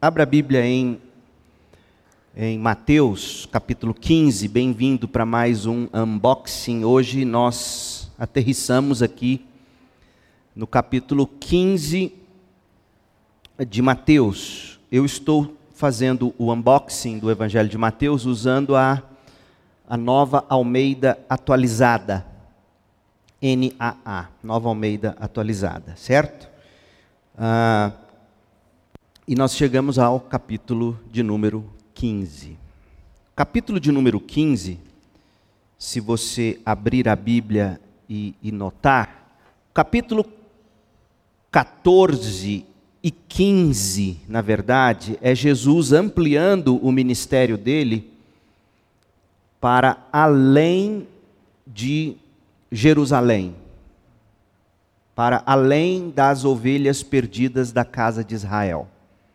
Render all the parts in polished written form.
Abra a Bíblia em Mateus, capítulo 15. Bem-vindo para mais um unboxing. Hoje nós aterrissamos aqui no capítulo 15 de Mateus. Eu estou fazendo o unboxing do Evangelho de Mateus usando a Nova Almeida Atualizada. NAA, Nova Almeida Atualizada, certo? E nós chegamos ao capítulo de número 15. Capítulo de número 15, se você abrir a Bíblia e notar, capítulo 14 e 15, na verdade, é Jesus ampliando o ministério dele para além de Jerusalém, para além das ovelhas perdidas da casa de Israel.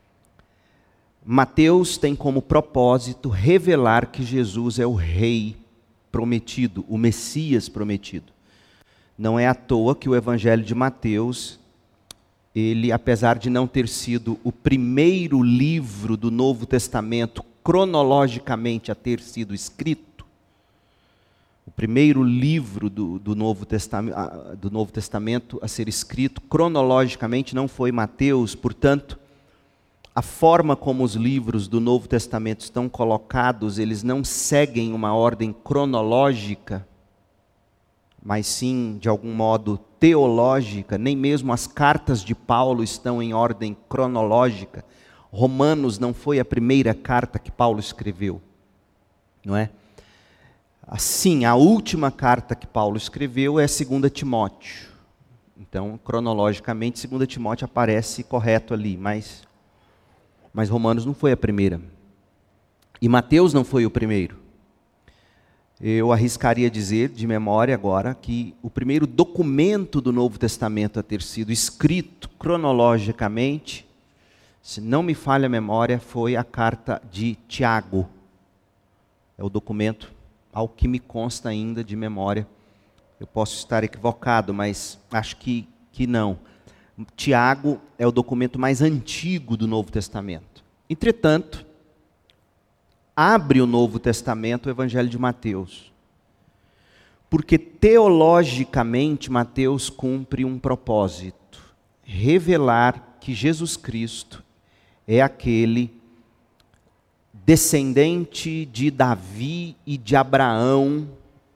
Mateus tem como propósito revelar que Jesus é o rei prometido, o Messias prometido. Não é à toa que o Evangelho de Mateus, ele, apesar de não ter sido o primeiro livro do Novo Testamento cronologicamente a ter sido escrito, o primeiro livro do Novo Testamento a ser escrito cronologicamente não foi Mateus, portanto, a forma como os livros do Novo Testamento estão colocados, eles não seguem uma ordem cronológica, mas sim, de algum modo, teológica. Nem mesmo as cartas de Paulo estão em ordem cronológica. Romanos não foi a primeira carta que Paulo escreveu, não é? Assim, a última carta que Paulo escreveu é 2 Timóteo. Então, cronologicamente, 2 Timóteo aparece correto ali, mas Romanos não foi a primeira. E Mateus não foi o primeiro. Eu arriscaria dizer, de memória agora, que o primeiro documento do Novo Testamento a ter sido escrito cronologicamente, se não me falha a memória, foi a carta de Tiago. É o documento, ao que me consta ainda de memória. Eu posso estar equivocado, mas acho que não. Tiago é o documento mais antigo do Novo Testamento. Entretanto, abre o Novo Testamento o Evangelho de Mateus. Porque teologicamente Mateus cumpre um propósito: revelar que Jesus Cristo é aquele descendente de Davi e de Abraão.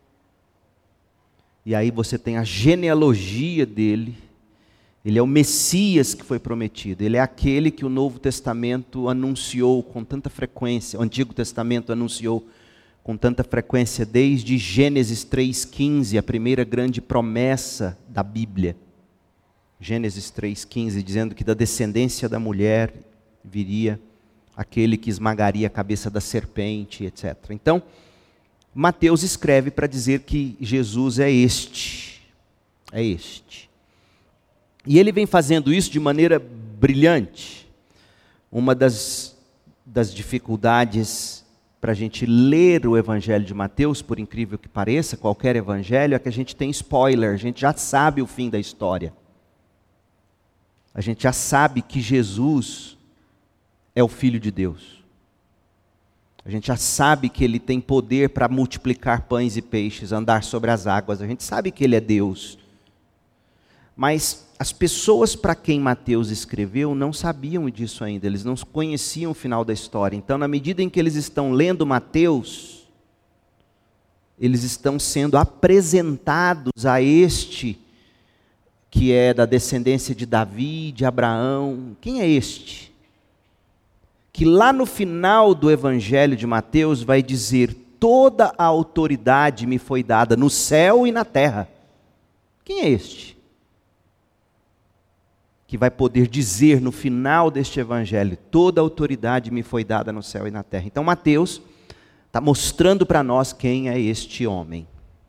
E aí você tem a genealogia dele. Ele é o Messias que foi prometido. Ele é aquele que o Novo Testamento anunciou com tanta frequência. O Antigo Testamento anunciou com tanta frequência desde Gênesis 3,15, a primeira grande promessa da Bíblia. Gênesis 3,15, dizendo que da descendência da mulher viria aquele que esmagaria a cabeça da serpente, etc. Então, Mateus escreve para dizer que Jesus é este. É este. E ele vem fazendo isso de maneira brilhante. Uma das dificuldades para a gente ler o Evangelho de Mateus, por incrível que pareça, qualquer evangelho, é que a gente tem spoiler, a gente já sabe o fim da história. A gente já sabe que Jesus é o Filho de Deus. A gente já sabe que ele tem poder para multiplicar pães e peixes, andar sobre as águas. A gente sabe que ele é Deus. Mas as pessoas para quem Mateus escreveu não sabiam disso ainda, eles não conheciam o final da história. Então, na medida em que eles estão lendo Mateus, eles estão sendo apresentados a este que é da descendência de Davi, de Abraão. Quem é este? Que lá no final do Evangelho de Mateus vai dizer: toda a autoridade me foi dada no céu e na terra. Quem é este? Que vai poder dizer no final deste evangelho: toda a autoridade me foi dada no céu e na terra. Então Mateus está mostrando para nós quem é este homem.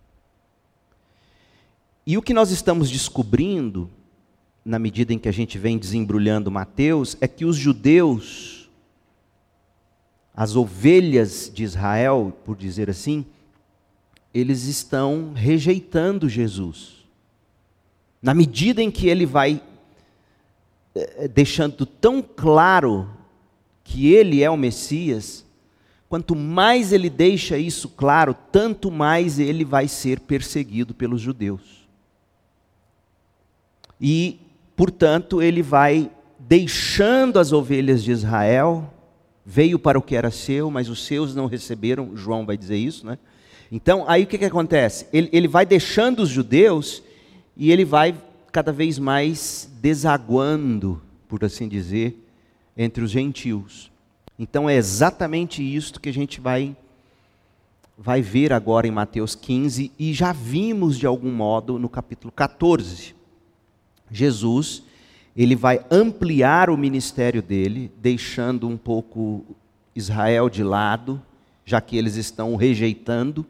E o que nós estamos descobrindo, na medida em que a gente vem desembrulhando Mateus, é que os judeus, as ovelhas de Israel, por dizer assim, eles estão rejeitando Jesus. Na medida em que ele vai deixando tão claro que ele é o Messias, quanto mais ele deixa isso claro, tanto mais ele vai ser perseguido pelos judeus. E, portanto, ele vai deixando as ovelhas de Israel, veio para o que era seu, mas os seus não receberam, João vai dizer isso, né? Então, aí o que acontece? Ele vai deixando os judeus e ele vai cada vez mais desaguando, por assim dizer, entre os gentios. Então é exatamente isso que a gente vai ver agora em Mateus 15, e já vimos de algum modo no capítulo 14. Jesus, ele vai ampliar o ministério dele, deixando um pouco Israel de lado, já que eles estão o rejeitando,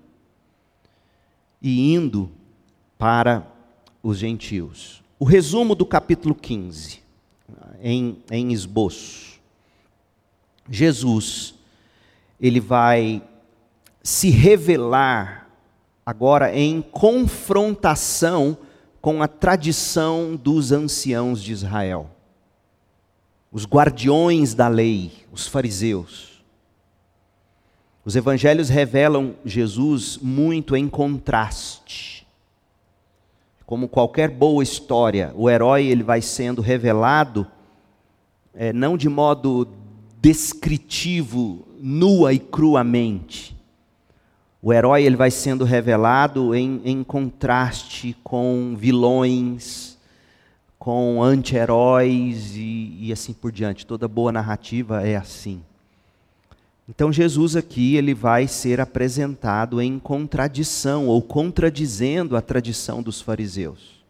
e indo para os gentios. O resumo do capítulo 15, em esboço. Jesus, ele vai se revelar agora em confrontação com a tradição dos anciãos de Israel, os guardiões da lei, os fariseus. Os evangelhos revelam Jesus muito em contraste. Como qualquer boa história, o herói ele vai sendo revelado não de modo descritivo, nua e cruamente. O herói ele vai sendo revelado em contraste com vilões, com anti-heróis e assim por diante. Toda boa narrativa é assim. Então Jesus aqui ele vai ser apresentado em contradição, ou contradizendo a tradição dos fariseus.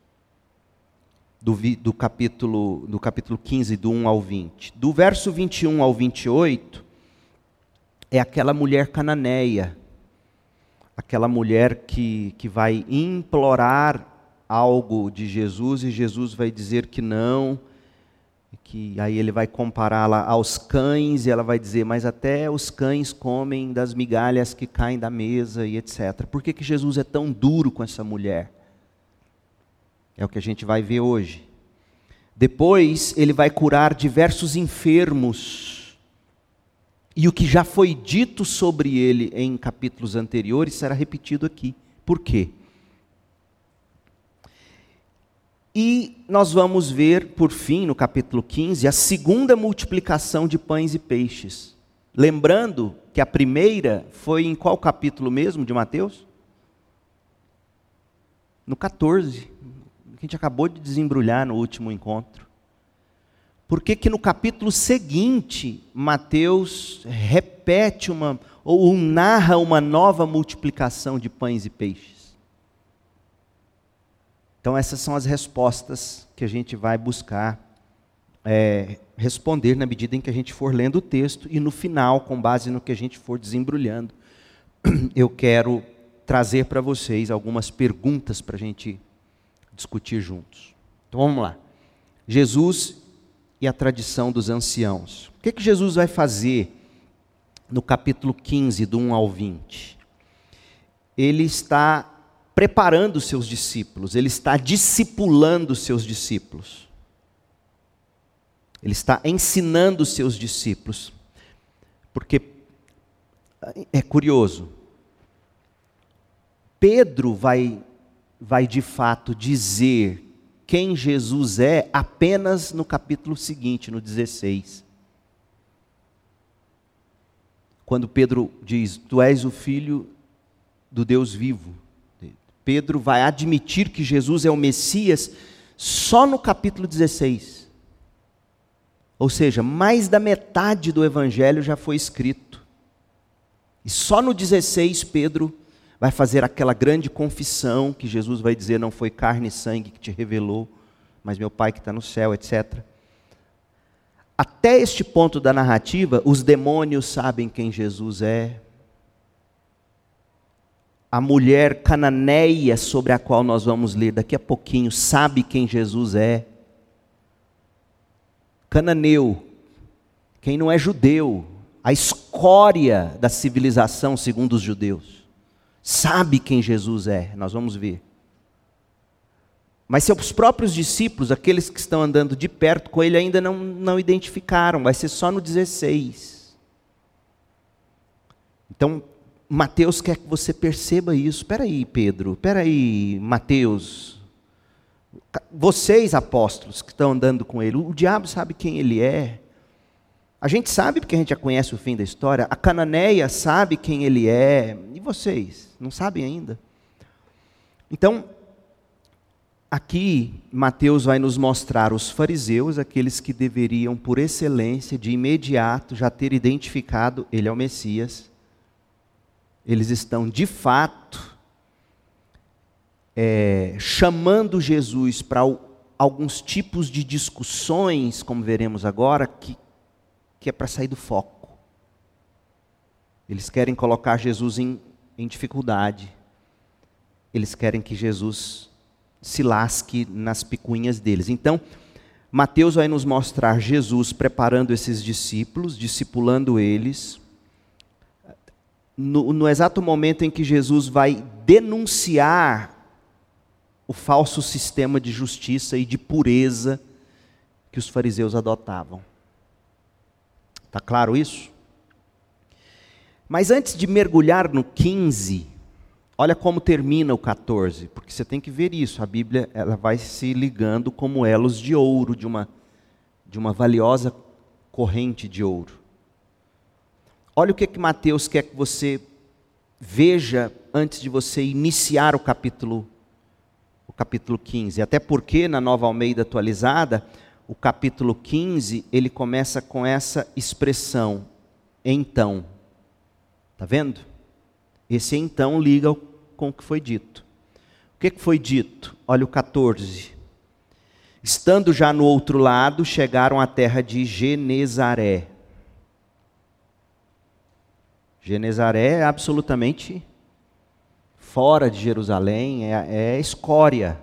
Do capítulo 15, do 1 ao 20. Do verso 21 ao 28, é aquela mulher cananeia, aquela mulher que vai implorar algo de Jesus, e Jesus vai dizer que não, que aí ele vai compará-la aos cães, e ela vai dizer, mas até os cães comem das migalhas que caem da mesa, e etc. Por que Jesus é tão duro com essa mulher? É o que a gente vai ver hoje. Depois, ele vai curar diversos enfermos, e o que já foi dito sobre ele em capítulos anteriores será repetido aqui. Por quê? E nós vamos ver, por fim, no capítulo 15, a segunda multiplicação de pães e peixes. Lembrando que a primeira foi em qual capítulo mesmo de Mateus? No 14, que a gente acabou de desembrulhar no último encontro. Por que no capítulo seguinte, Mateus repete ou narra uma nova multiplicação de pães e peixes? Então essas são as respostas que a gente vai buscar responder na medida em que a gente for lendo o texto, e no final, com base no que a gente for desembrulhando, eu quero trazer para vocês algumas perguntas para a gente discutir juntos. Então vamos lá. Jesus e a tradição dos anciãos. O que Jesus vai fazer no capítulo 15, do 1 ao 20? Ele está preparando os seus discípulos, ele está discipulando os seus discípulos. Ele está ensinando os seus discípulos. Porque é curioso, Pedro vai de fato dizer quem Jesus é apenas no capítulo seguinte, no 16. Quando Pedro diz, tu és o Filho do Deus vivo. Pedro vai admitir que Jesus é o Messias só no capítulo 16. Ou seja, mais da metade do Evangelho já foi escrito. E só no 16 Pedro vai fazer aquela grande confissão que Jesus vai dizer, não foi carne e sangue que te revelou, mas meu Pai que está no céu, etc. Até este ponto da narrativa, os demônios sabem quem Jesus é. A mulher cananeia, sobre a qual nós vamos ler daqui a pouquinho, sabe quem Jesus é. Cananeu, quem não é judeu, a escória da civilização segundo os judeus, sabe quem Jesus é, nós vamos ver. Mas seus próprios discípulos, aqueles que estão andando de perto com ele, ainda não identificaram, vai ser só no 16. Então, Mateus quer que você perceba isso. Espera aí, Pedro, espera aí, Mateus. Vocês, apóstolos, que estão andando com ele, o diabo sabe quem ele é. A gente sabe porque a gente já conhece o fim da história. A Cananeia sabe quem ele é. E vocês? Não sabem ainda? Então, aqui, Mateus vai nos mostrar os fariseus, aqueles que deveriam, por excelência, de imediato, já ter identificado, ele é o Messias. Eles estão, de fato, chamando Jesus para alguns tipos de discussões, como veremos agora, que é para sair do foco. Eles querem colocar Jesus em dificuldade. Eles querem que Jesus se lasque nas picuinhas deles. Então, Mateus vai nos mostrar Jesus preparando esses discípulos, discipulando eles, no exato momento em que Jesus vai denunciar o falso sistema de justiça e de pureza que os fariseus adotavam. Está claro isso? Mas antes de mergulhar no 15, olha como termina o 14, porque você tem que ver isso. A Bíblia ela vai se ligando como elos de ouro, de uma valiosa corrente de ouro. Olha o que Mateus quer que você veja antes de você iniciar o capítulo 15. Até porque, na Nova Almeida Atualizada, o capítulo 15, ele começa com essa expressão, então. Está vendo? Esse então liga com o que foi dito. O que foi dito? Olha o 14. Estando já no outro lado, chegaram à terra de Genezaré. Genezaré é absolutamente fora de Jerusalém, é escória.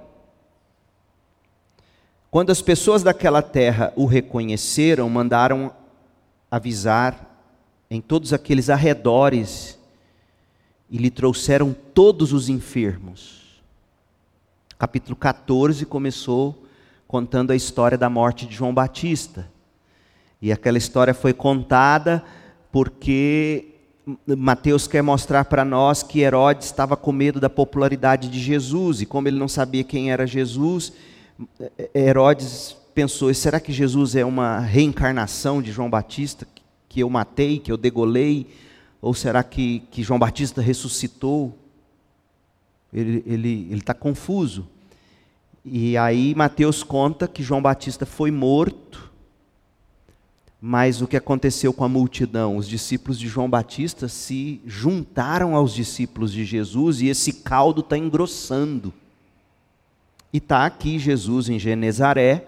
Quando as pessoas daquela terra o reconheceram, mandaram avisar em todos aqueles arredores e lhe trouxeram todos os enfermos. Capítulo 14 começou contando a história da morte de João Batista. E aquela história foi contada porque Mateus quer mostrar para nós que Herodes estava com medo da popularidade de Jesus, e como ele não sabia quem era Jesus, Herodes pensou, será que Jesus é uma reencarnação de João Batista, que eu matei, que eu degolei, ou será que João Batista ressuscitou? Ele está confuso. E aí Mateus conta que João Batista foi morto, mas o que aconteceu com a multidão? Os discípulos de João Batista se juntaram aos discípulos de Jesus e esse caldo está engrossando. E está aqui Jesus em Genezaré,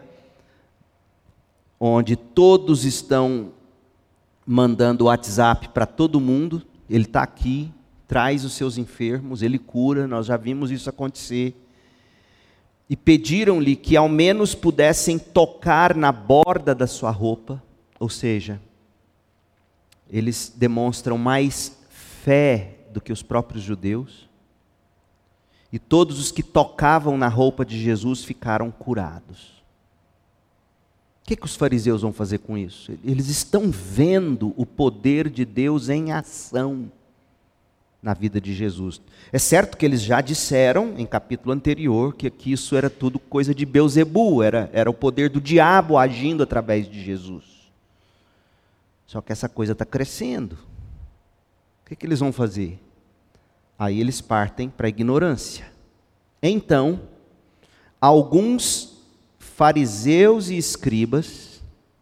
onde todos estão mandando WhatsApp para todo mundo. Ele está aqui, traz os seus enfermos, ele cura, nós já vimos isso acontecer. E pediram-lhe que ao menos pudessem tocar na borda da sua roupa. Ou seja, eles demonstram mais fé do que os próprios judeus. E todos os que tocavam na roupa de Jesus ficaram curados. O que os fariseus vão fazer com isso? Eles estão vendo o poder de Deus em ação na vida de Jesus. É certo que eles já disseram, em capítulo anterior, que isso era tudo coisa de Belzebu, era o poder do diabo agindo através de Jesus. Só que essa coisa está crescendo. O que eles vão fazer? Aí eles partem para a ignorância. Então, alguns fariseus e escribas,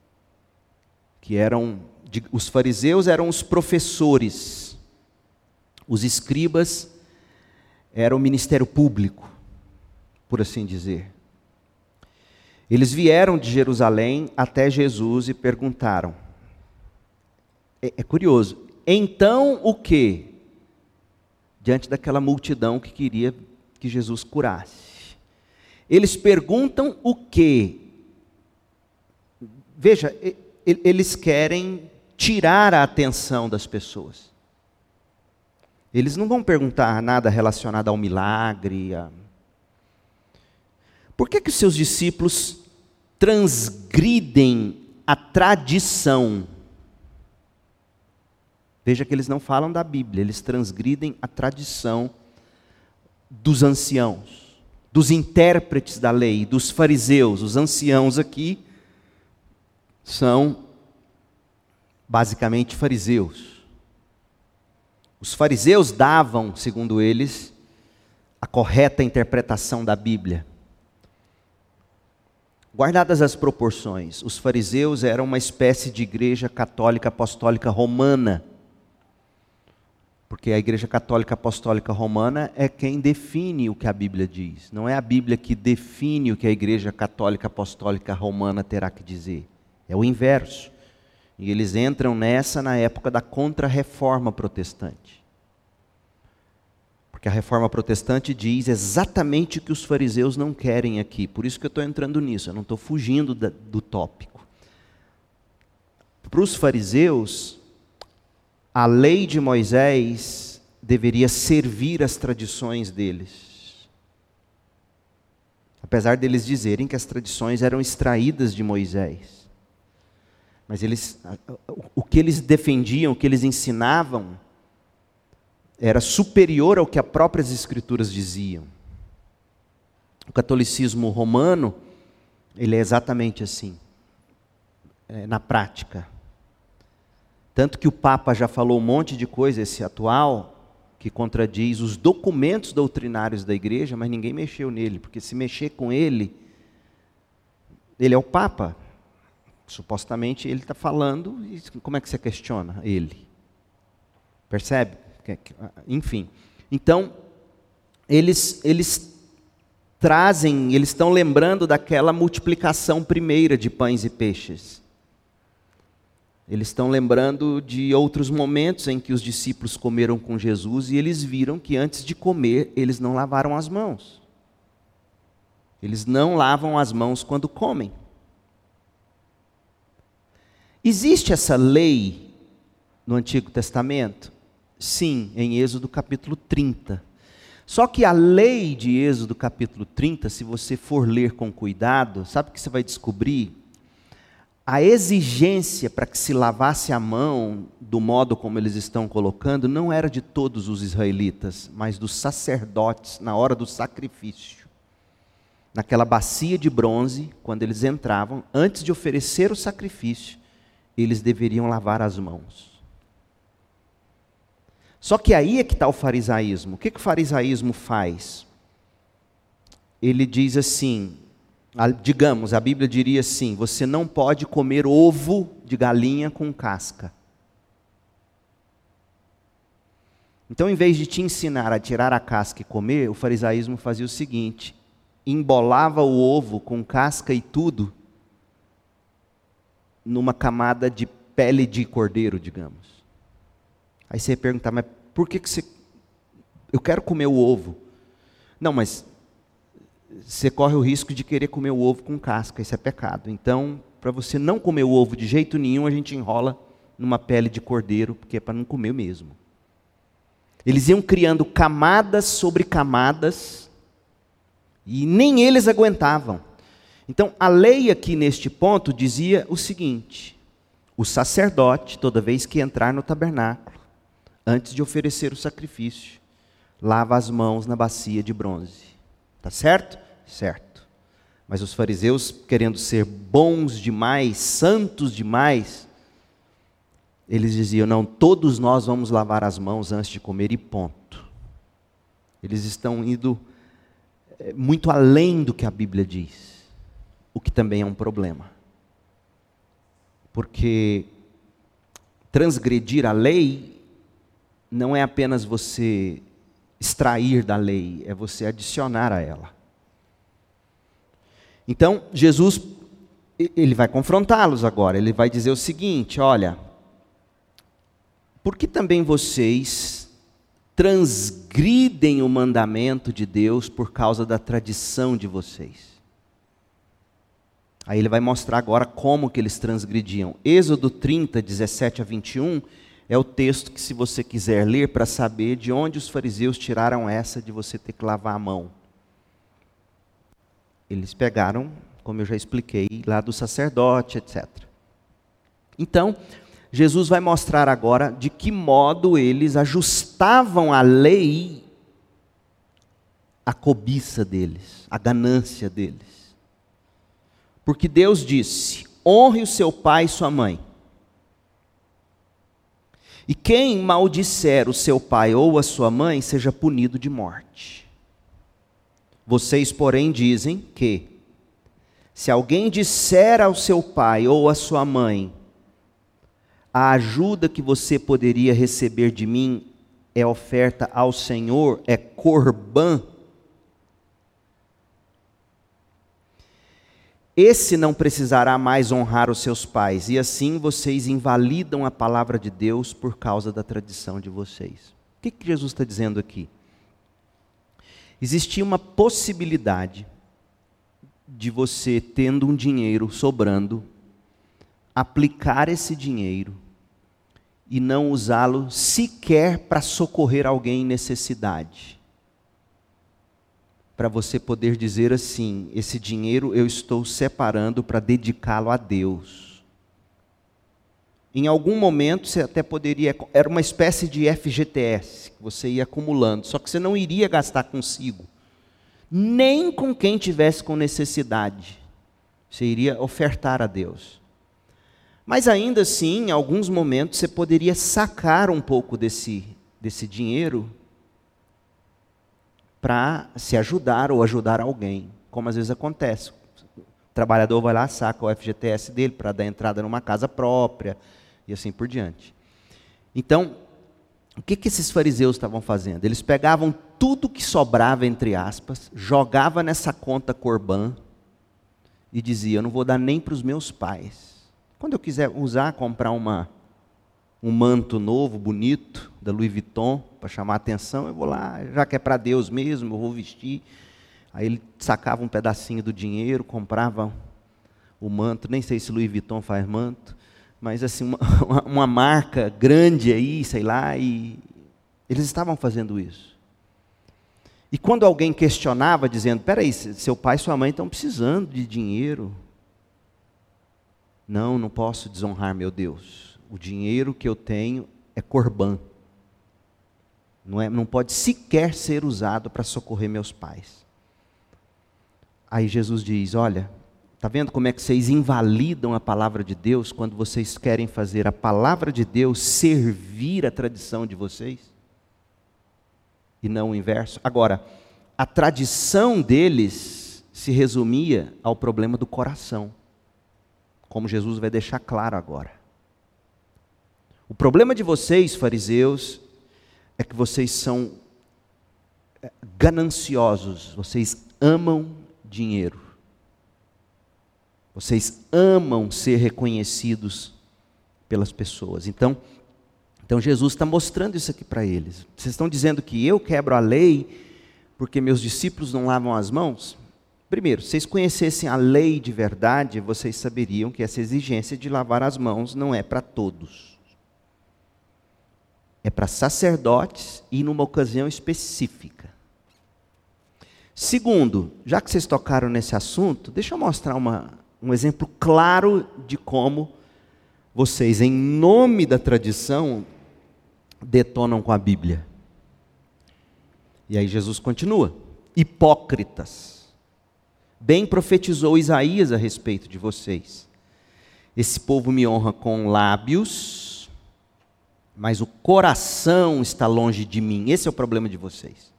os fariseus eram os professores, os escribas eram o ministério público, por assim dizer. Eles vieram de Jerusalém até Jesus e perguntaram, é curioso, então o quê? Diante daquela multidão que queria que Jesus curasse. Eles perguntam o quê? Veja, eles querem tirar a atenção das pessoas. Eles não vão perguntar nada relacionado ao milagre. Por que os seus discípulos transgridem a tradição? Veja que eles não falam da Bíblia, eles transgridem a tradição dos anciãos, dos intérpretes da lei, dos fariseus. Os anciãos aqui são basicamente fariseus. Os fariseus davam, segundo eles, a correta interpretação da Bíblia. Guardadas as proporções, os fariseus eram uma espécie de igreja católica apostólica romana. Porque a igreja católica apostólica romana é quem define o que a Bíblia diz. Não é a Bíblia que define o que a igreja católica apostólica romana terá que dizer. É o inverso. E eles entram nessa na época da contra-reforma protestante. Porque a reforma protestante diz exatamente o que os fariseus não querem aqui. Por isso que eu estou entrando nisso, eu não estou fugindo do tópico. Para os fariseus, a lei de Moisés deveria servir às tradições deles. Apesar deles dizerem que as tradições eram extraídas de Moisés. Mas o que eles defendiam, o que eles ensinavam, era superior ao que as próprias Escrituras diziam. O catolicismo romano, ele é exatamente assim, na prática. Tanto que o Papa já falou um monte de coisa, esse atual, que contradiz os documentos doutrinários da igreja, mas ninguém mexeu nele, porque se mexer com ele, ele é o Papa. Supostamente ele está falando, e como é que você questiona ele? Percebe? Enfim. Então, eles estão lembrando daquela multiplicação primeira de pães e peixes. Eles estão lembrando de outros momentos em que os discípulos comeram com Jesus e eles viram que antes de comer, eles não lavaram as mãos. Eles não lavam as mãos quando comem. Existe essa lei no Antigo Testamento? Sim, em Êxodo capítulo 30. Só que a lei de Êxodo capítulo 30, se você for ler com cuidado, sabe o que você vai descobrir? A exigência para que se lavasse a mão, do modo como eles estão colocando, não era de todos os israelitas, mas dos sacerdotes, na hora do sacrifício. Naquela bacia de bronze, quando eles entravam, antes de oferecer o sacrifício, eles deveriam lavar as mãos. Só que aí é que está o farisaísmo. O que o farisaísmo faz? Ele diz assim, digamos, a Bíblia diria assim, você não pode comer ovo de galinha com casca. Então, em vez de te ensinar a tirar a casca e comer, o farisaísmo fazia o seguinte, embolava o ovo com casca e tudo, numa camada de pele de cordeiro, digamos. Aí você ia perguntar, mas por que você... Eu quero comer o ovo. Não, mas você corre o risco de querer comer o ovo com casca, isso é pecado. Então, para você não comer o ovo de jeito nenhum, a gente enrola numa pele de cordeiro, porque é para não comer mesmo. Eles iam criando camadas sobre camadas, e nem eles aguentavam. Então, a lei aqui neste ponto dizia o seguinte, o sacerdote, toda vez que entrar no tabernáculo, antes de oferecer o sacrifício, lava as mãos na bacia de bronze. Tá certo? Certo. Mas os fariseus, querendo ser bons demais, santos demais, eles diziam, não, todos nós vamos lavar as mãos antes de comer e ponto. Eles estão indo muito além do que a Bíblia diz, o que também é um problema. Porque transgredir a lei não é apenas você extrair da lei, é você adicionar a ela. Então, Jesus, ele vai confrontá-los agora, ele vai dizer o seguinte, olha, por que também vocês transgridem o mandamento de Deus por causa da tradição de vocês? Aí ele vai mostrar agora como que eles transgrediam. Êxodo 30, 17 a 21, é o texto que, se você quiser ler, para saber de onde os fariseus tiraram essa de você ter que lavar a mão. Eles pegaram, como eu já expliquei, lá do sacerdote, etc. Então, Jesus vai mostrar agora de que modo eles ajustavam a lei à cobiça deles, à ganância deles. Porque Deus disse: honre o seu pai e sua mãe. E quem maldisser o seu pai ou a sua mãe, seja punido de morte. Vocês, porém, dizem que, se alguém disser ao seu pai ou à sua mãe: a ajuda que você poderia receber de mim é oferta ao Senhor, é corbã, esse não precisará mais honrar os seus pais, e assim vocês invalidam a palavra de Deus por causa da tradição de vocês. O que Jesus está dizendo aqui? Existia uma possibilidade de você, tendo um dinheiro sobrando, aplicar esse dinheiro e não usá-lo sequer para socorrer alguém em necessidade. Para você poder dizer assim: esse dinheiro eu estou separando para dedicá-lo a Deus. Em algum momento você até poderia, era uma espécie de FGTS, que você ia acumulando, só que você não iria gastar consigo, nem com quem tivesse com necessidade. Você iria ofertar a Deus. Mas ainda assim, em alguns momentos, você poderia sacar um pouco desse dinheiro para se ajudar ou ajudar alguém, como às vezes acontece. O trabalhador vai lá, saca o FGTS dele para dar entrada numa casa própria, e assim por diante. Então, o que esses fariseus estavam fazendo? Eles pegavam tudo que sobrava, entre aspas, jogava nessa conta corbã e dizia: eu não vou dar nem para os meus pais. Quando eu quiser usar, comprar um manto novo, bonito, da Louis Vuitton, para chamar a atenção, eu vou lá, já que é para Deus mesmo, eu vou vestir. Aí ele sacava um pedacinho do dinheiro, comprava o manto, nem sei se Louis Vuitton faz manto, mas assim, uma marca grande aí, sei lá, e eles estavam fazendo isso. E quando alguém questionava, dizendo: peraí, seu pai e sua mãe estão precisando de dinheiro. Não posso desonrar meu Deus. O dinheiro que eu tenho é corbã. Não pode sequer ser usado para socorrer meus pais. Aí Jesus diz: olha, está vendo como é que vocês invalidam a palavra de Deus quando vocês querem fazer a palavra de Deus servir a tradição de vocês? E não o inverso. Agora, a tradição deles se resumia ao problema do coração, como Jesus vai deixar claro agora. O problema de vocês, fariseus, é que vocês são gananciosos, vocês amam dinheiro. Vocês amam ser reconhecidos pelas pessoas. Então Jesus está mostrando isso aqui para eles. Vocês estão dizendo que eu quebro a lei porque meus discípulos não lavam as mãos? Primeiro, se vocês conhecessem a lei de verdade, vocês saberiam que essa exigência de lavar as mãos não é para todos. É para sacerdotes e numa ocasião específica. Segundo, já que vocês tocaram nesse assunto, deixa eu mostrar um exemplo claro de como vocês, em nome da tradição, detonam com a Bíblia. E aí Jesus continua: hipócritas. Bem profetizou Isaías a respeito de vocês. Esse povo me honra com lábios, mas o coração está longe de mim. Esse é o problema de vocês.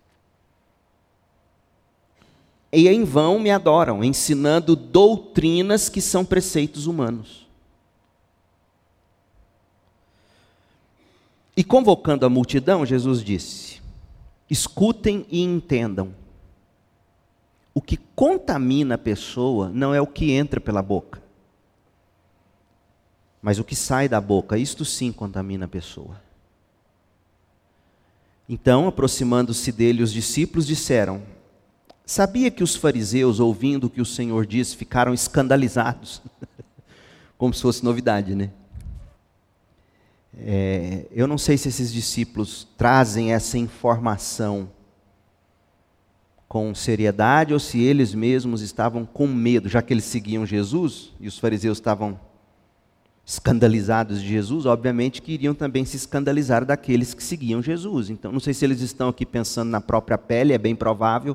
E em vão me adoram, ensinando doutrinas que são preceitos humanos. E convocando a multidão, Jesus disse: escutem e entendam. O que contamina a pessoa não é o que entra pela boca, mas o que sai da boca. Isto sim contamina a pessoa. Então, aproximando-se dele, os discípulos disseram: sabia que os fariseus, ouvindo o que o Senhor disse, ficaram escandalizados? Como se fosse novidade, né? Eu não sei se esses discípulos trazem essa informação com seriedade ou se eles mesmos estavam com medo, já que eles seguiam Jesus e os fariseus estavam escandalizados de Jesus, obviamente que iriam também se escandalizar daqueles que seguiam Jesus. Então, não sei se eles estão aqui pensando na própria pele, é bem provável.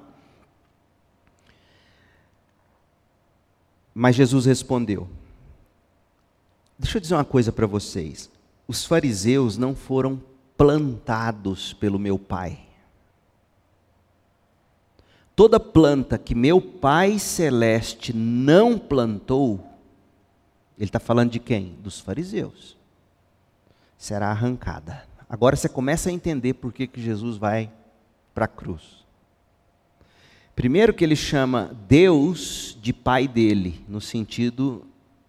Mas Jesus respondeu. Deixa eu dizer uma coisa para vocês. Os fariseus não foram plantados pelo meu Pai. Toda planta que meu Pai Celeste não plantou, ele está falando de quem? Dos fariseus. Será arrancada. Agora você começa a entender por que Jesus vai para a cruz. Primeiro que ele chama Deus de Pai dele, no sentido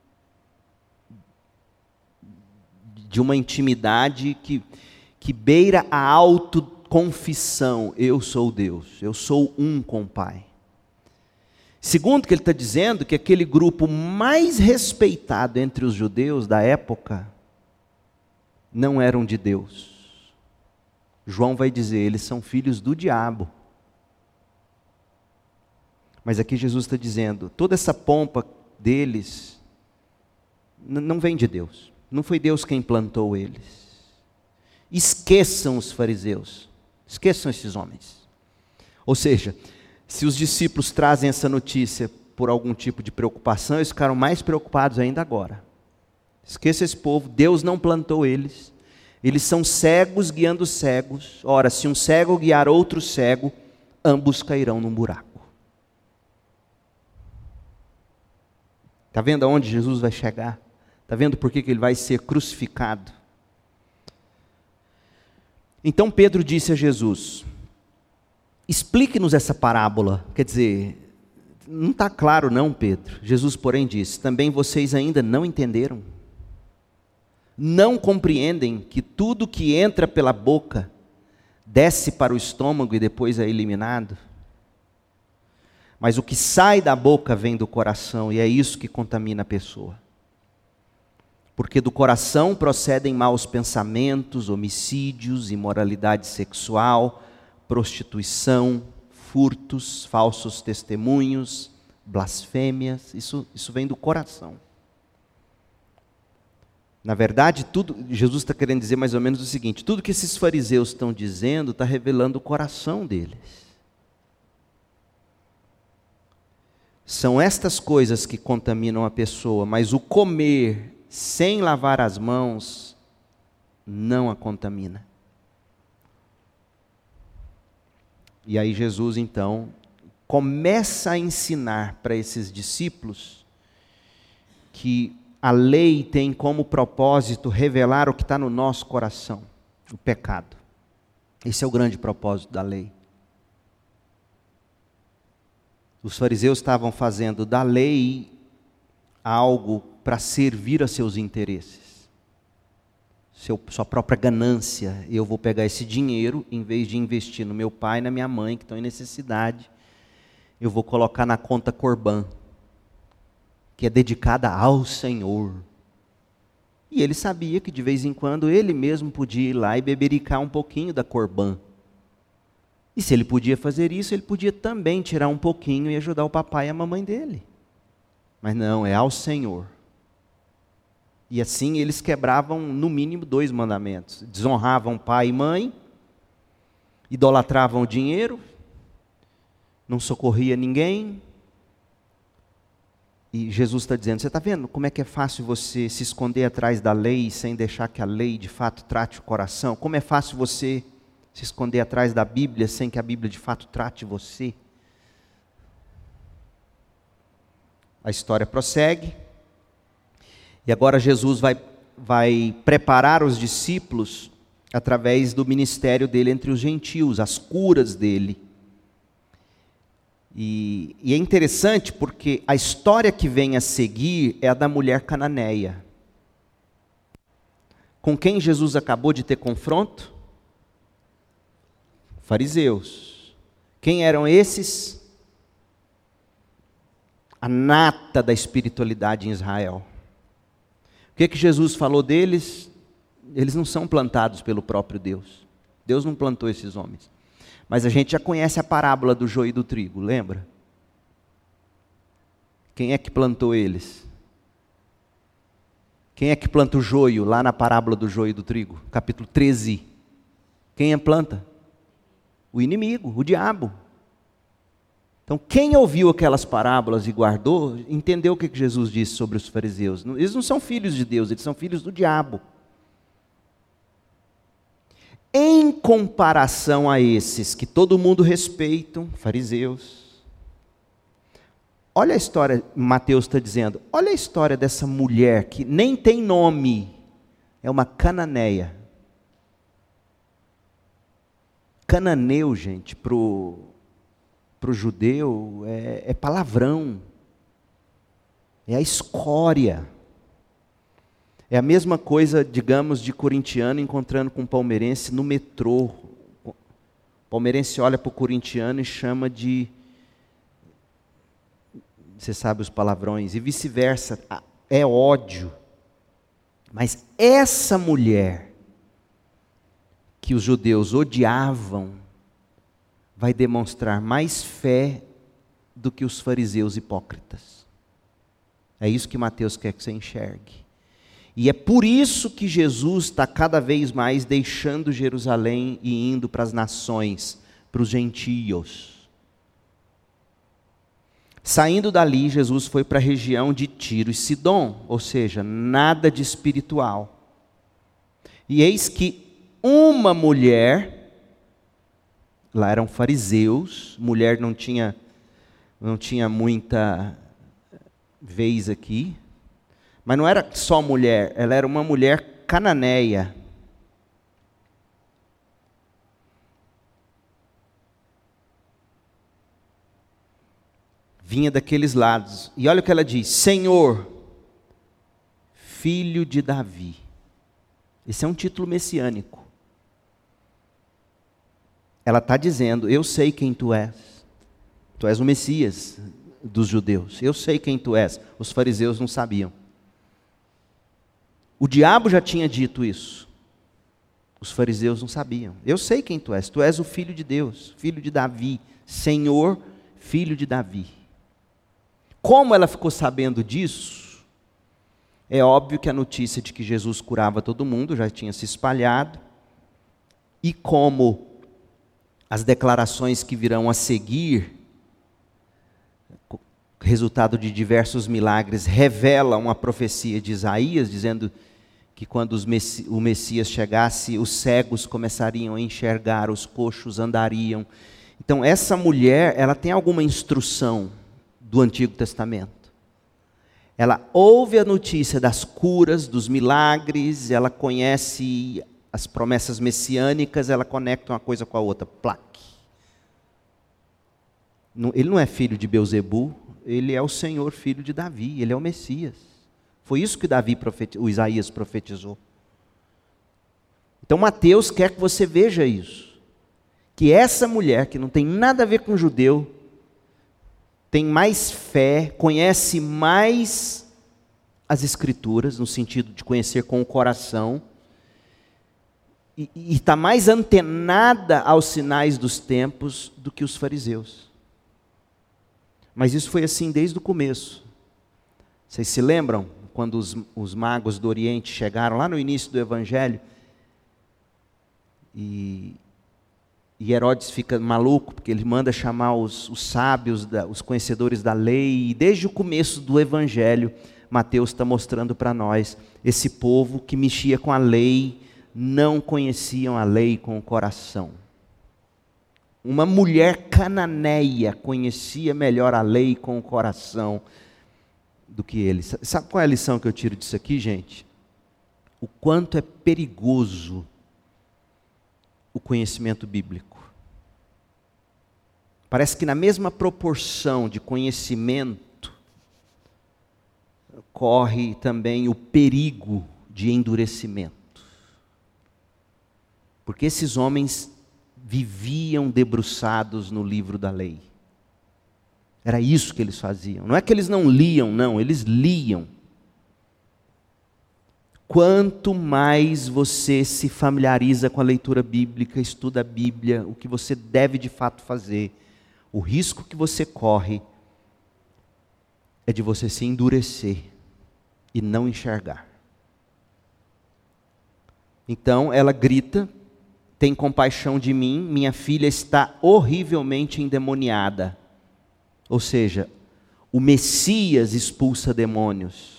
de uma intimidade que beira a autoconfissão. Eu sou Deus, eu sou um com o Pai. Segundo que ele está dizendo que aquele grupo mais respeitado entre os judeus da época não eram de Deus. João vai dizer, eles são filhos do diabo. Mas aqui Jesus está dizendo, toda essa pompa deles não vem de Deus. Não foi Deus quem plantou eles. Esqueçam os fariseus. Esqueçam esses homens. Ou seja, se os discípulos trazem essa notícia por algum tipo de preocupação, eles ficaram mais preocupados ainda agora. Esqueça esse povo, Deus não plantou eles. Eles são cegos guiando cegos. Ora, se um cego guiar outro cego, ambos cairão num buraco. Está vendo aonde Jesus vai chegar? Está vendo por que ele vai ser crucificado? Então Pedro disse a Jesus, explique-nos essa parábola. Quer dizer, não está claro não, Pedro. Jesus, porém, disse, também vocês ainda não entenderam? Não compreendem que tudo que entra pela boca desce para o estômago e depois é eliminado? Mas o que sai da boca vem do coração, e é isso que contamina a pessoa. Porque do coração procedem maus pensamentos, homicídios, imoralidade sexual, prostituição, furtos, falsos testemunhos, blasfêmias. Isso vem do coração. Na verdade, Jesus está querendo dizer mais ou menos o seguinte, tudo que esses fariseus estão dizendo está revelando o coração deles. São estas coisas que contaminam a pessoa, mas o comer sem lavar as mãos não a contamina. E aí Jesus então começa a ensinar para esses discípulos que a lei tem como propósito revelar o que está no nosso coração, o pecado. Esse é o grande propósito da lei. Os fariseus estavam fazendo da lei algo para servir a seus interesses, sua própria ganância. Eu vou pegar esse dinheiro, em vez de investir no meu pai e na minha mãe, que estão em necessidade, eu vou colocar na conta Corban, que é dedicada ao Senhor. E ele sabia que de vez em quando ele mesmo podia ir lá e bebericar um pouquinho da Corban. E se ele podia fazer isso, ele podia também tirar um pouquinho e ajudar o papai e a mamãe dele. Mas não, é ao Senhor. E assim eles quebravam no mínimo 2 mandamentos. Desonravam pai e mãe, idolatravam o dinheiro, não socorria ninguém. E Jesus está dizendo, você está vendo como é que é fácil você se esconder atrás da lei sem deixar que a lei de fato trate o coração? Como é fácil você se esconder atrás da Bíblia sem que a Bíblia de fato trate você? A história prossegue. E agora Jesus vai preparar os discípulos através do ministério dele entre os gentios, as curas dele. E é interessante porque a história que vem a seguir é a da mulher cananeia. Com quem Jesus acabou de ter confronto? Fariseus. Quem eram esses? A nata da espiritualidade em Israel. O que Jesus falou deles? Eles não são plantados pelo próprio Deus. Deus não plantou esses homens. Mas a gente já conhece a parábola do joio e do trigo, lembra? Quem é que plantou eles? Quem é que planta o joio lá na parábola do joio e do trigo? Capítulo 13. Quem é planta? O inimigo, o diabo. Então, quem ouviu aquelas parábolas e guardou, entendeu o que Jesus disse sobre os fariseus. Eles não são filhos de Deus, eles são filhos do diabo. Em comparação a esses que todo mundo respeita, fariseus, olha a história, Mateus está dizendo, olha a história dessa mulher que nem tem nome, é uma cananeia. Cananeu, gente, para o judeu é palavrão, é a escória. É a mesma coisa, digamos, de corintiano encontrando com um palmeirense no metrô. O palmeirense olha para o corintiano e chama de... Você sabe os palavrões, e vice-versa, é ódio. Mas essa mulher que os judeus odiavam, vai demonstrar mais fé do que os fariseus hipócritas. É isso que Mateus quer que você enxergue. E é por isso que Jesus está cada vez mais deixando Jerusalém e indo para as nações, para os gentios. Saindo dali, Jesus foi para a região de Tiro e Sidom, ou seja, nada de espiritual. E eis que uma mulher, lá eram fariseus, mulher não tinha muita vez aqui, mas não era só mulher, ela era uma mulher cananeia. Vinha daqueles lados. E olha o que ela diz: Senhor, filho de Davi. Esse é um título messiânico. Ela está dizendo, eu sei quem tu és. Tu és o Messias dos judeus. Eu sei quem tu és. Os fariseus não sabiam. O diabo já tinha dito isso. Os fariseus não sabiam. Eu sei quem tu és. Tu és o Filho de Deus, filho de Davi. Senhor, filho de Davi. Como ela ficou sabendo disso? É óbvio que a notícia de que Jesus curava todo mundo já tinha se espalhado. E como as declarações que virão a seguir, resultado de diversos milagres, revelam a profecia de Isaías, dizendo que quando o Messias chegasse, os cegos começariam a enxergar, os coxos andariam. Então essa mulher, ela tem alguma instrução do Antigo Testamento. Ela ouve a notícia das curas, dos milagres, ela conhece as promessas messiânicas, ela conecta uma coisa com a outra. Plaque. Ele não é filho de Belzebu, ele é o Senhor, filho de Davi, ele é o Messias. Foi isso que o Isaías profetizou. Então Mateus quer que você veja isso. Que essa mulher, que não tem nada a ver com judeu, tem mais fé, conhece mais as Escrituras, no sentido de conhecer com o coração, e está mais antenada aos sinais dos tempos do que os fariseus. Mas isso foi assim desde o começo. Vocês se lembram? Quando os magos do Oriente chegaram lá no início do Evangelho, e Herodes fica maluco, porque ele manda chamar os sábios, os conhecedores da lei, e desde o começo do Evangelho, Mateus está mostrando para nós, esse povo que mexia com a lei, não conheciam a lei com o coração. Uma mulher cananeia conhecia melhor a lei com o coração do que eles. Sabe qual é a lição que eu tiro disso aqui, gente? O quanto é perigoso o conhecimento bíblico. Parece que na mesma proporção de conhecimento, corre também o perigo de endurecimento. Porque esses homens viviam debruçados no livro da lei. Era isso que eles faziam. Não é que eles não liam, não, eles liam. Quanto mais você se familiariza com a leitura bíblica, estuda a Bíblia, o que você deve de fato fazer, o risco que você corre é de você se endurecer e não enxergar. Então ela grita: tem compaixão de mim, minha filha está horrivelmente endemoniada. Ou seja, o Messias expulsa demônios.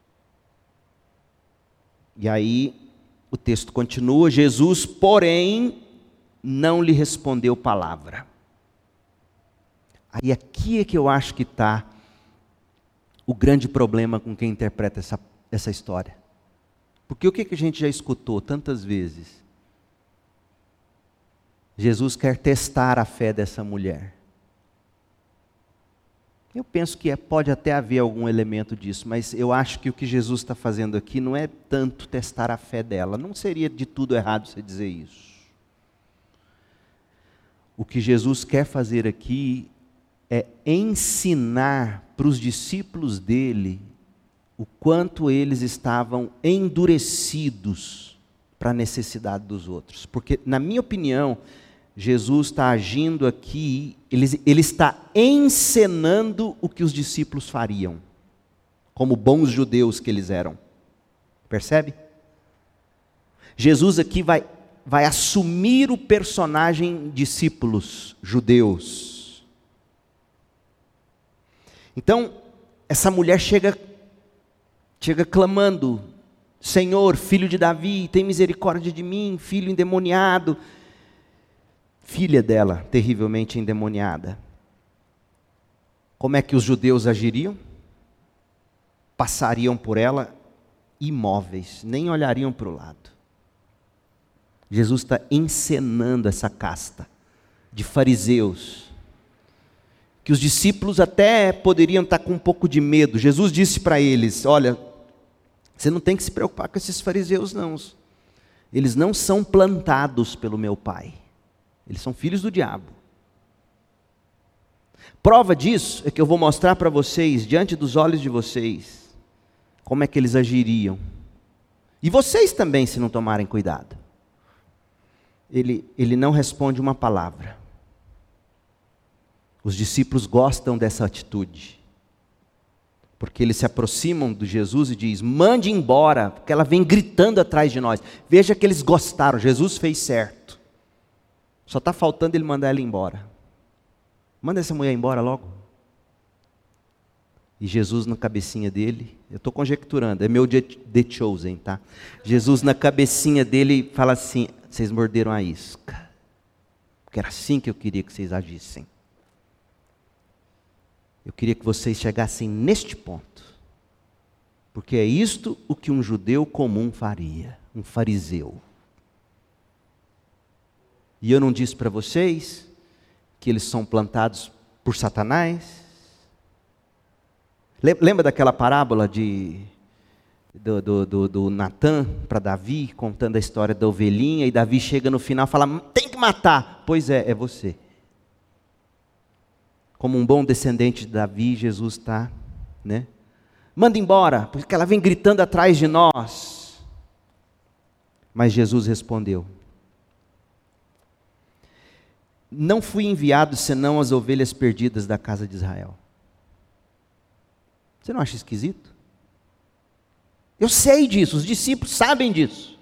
E aí o texto continua: Jesus, porém, não lhe respondeu palavra. Aí aqui é que eu acho que está o grande problema com quem interpreta essa história. Porque o que a gente já escutou tantas vezes? Jesus quer testar a fé dessa mulher. Eu penso que pode até haver algum elemento disso, mas eu acho que o que Jesus está fazendo aqui não é tanto testar a fé dela. Não seria de tudo errado você dizer isso. O que Jesus quer fazer aqui é ensinar para os discípulos dele o quanto eles estavam endurecidos para a necessidade dos outros. Porque, na minha opinião, Jesus está agindo aqui, ele está encenando o que os discípulos fariam, como bons judeus que eles eram. Percebe? Jesus aqui vai assumir o personagem discípulos judeus. Então, essa mulher chega clamando: Senhor, filho de Davi, tem misericórdia de mim, filho endemoniado. Filha dela, terrivelmente endemoniada. Como é que os judeus agiriam? Passariam por ela imóveis, nem olhariam para o lado. Jesus está encenando essa casta de fariseus, que os discípulos até poderiam estar com um pouco de medo. Jesus disse para eles: olha, você não tem que se preocupar com esses fariseus não. Eles não são plantados pelo meu Pai. Eles são filhos do diabo. Prova disso é que eu vou mostrar para vocês, diante dos olhos de vocês, como é que eles agiriam. E vocês também, se não tomarem cuidado. Ele não responde uma palavra. Os discípulos gostam dessa atitude, porque eles se aproximam de Jesus e dizem: mande embora, porque ela vem gritando atrás de nós. Veja que eles gostaram, Jesus fez certo. Só está faltando ele mandar ela embora. Manda essa mulher embora logo. E Jesus na cabecinha dele, eu estou conjecturando, é meu The Chosen, tá? Jesus na cabecinha dele fala assim: vocês morderam a isca. Porque era assim que eu queria que vocês agissem. Eu queria que vocês chegassem neste ponto. Porque é isto o que um judeu comum faria, um fariseu. E eu não disse para vocês que eles são plantados por Satanás? Lembra daquela parábola do Natã para Davi, contando a história da ovelhinha, e Davi chega no final e fala: tem que matar. Pois é você. Como um bom descendente de Davi, Jesus está, né? Manda embora, porque ela vem gritando atrás de nós. Mas Jesus respondeu: não fui enviado senão as ovelhas perdidas da casa de Israel. Você não acha esquisito? Eu sei disso, os discípulos sabem disso.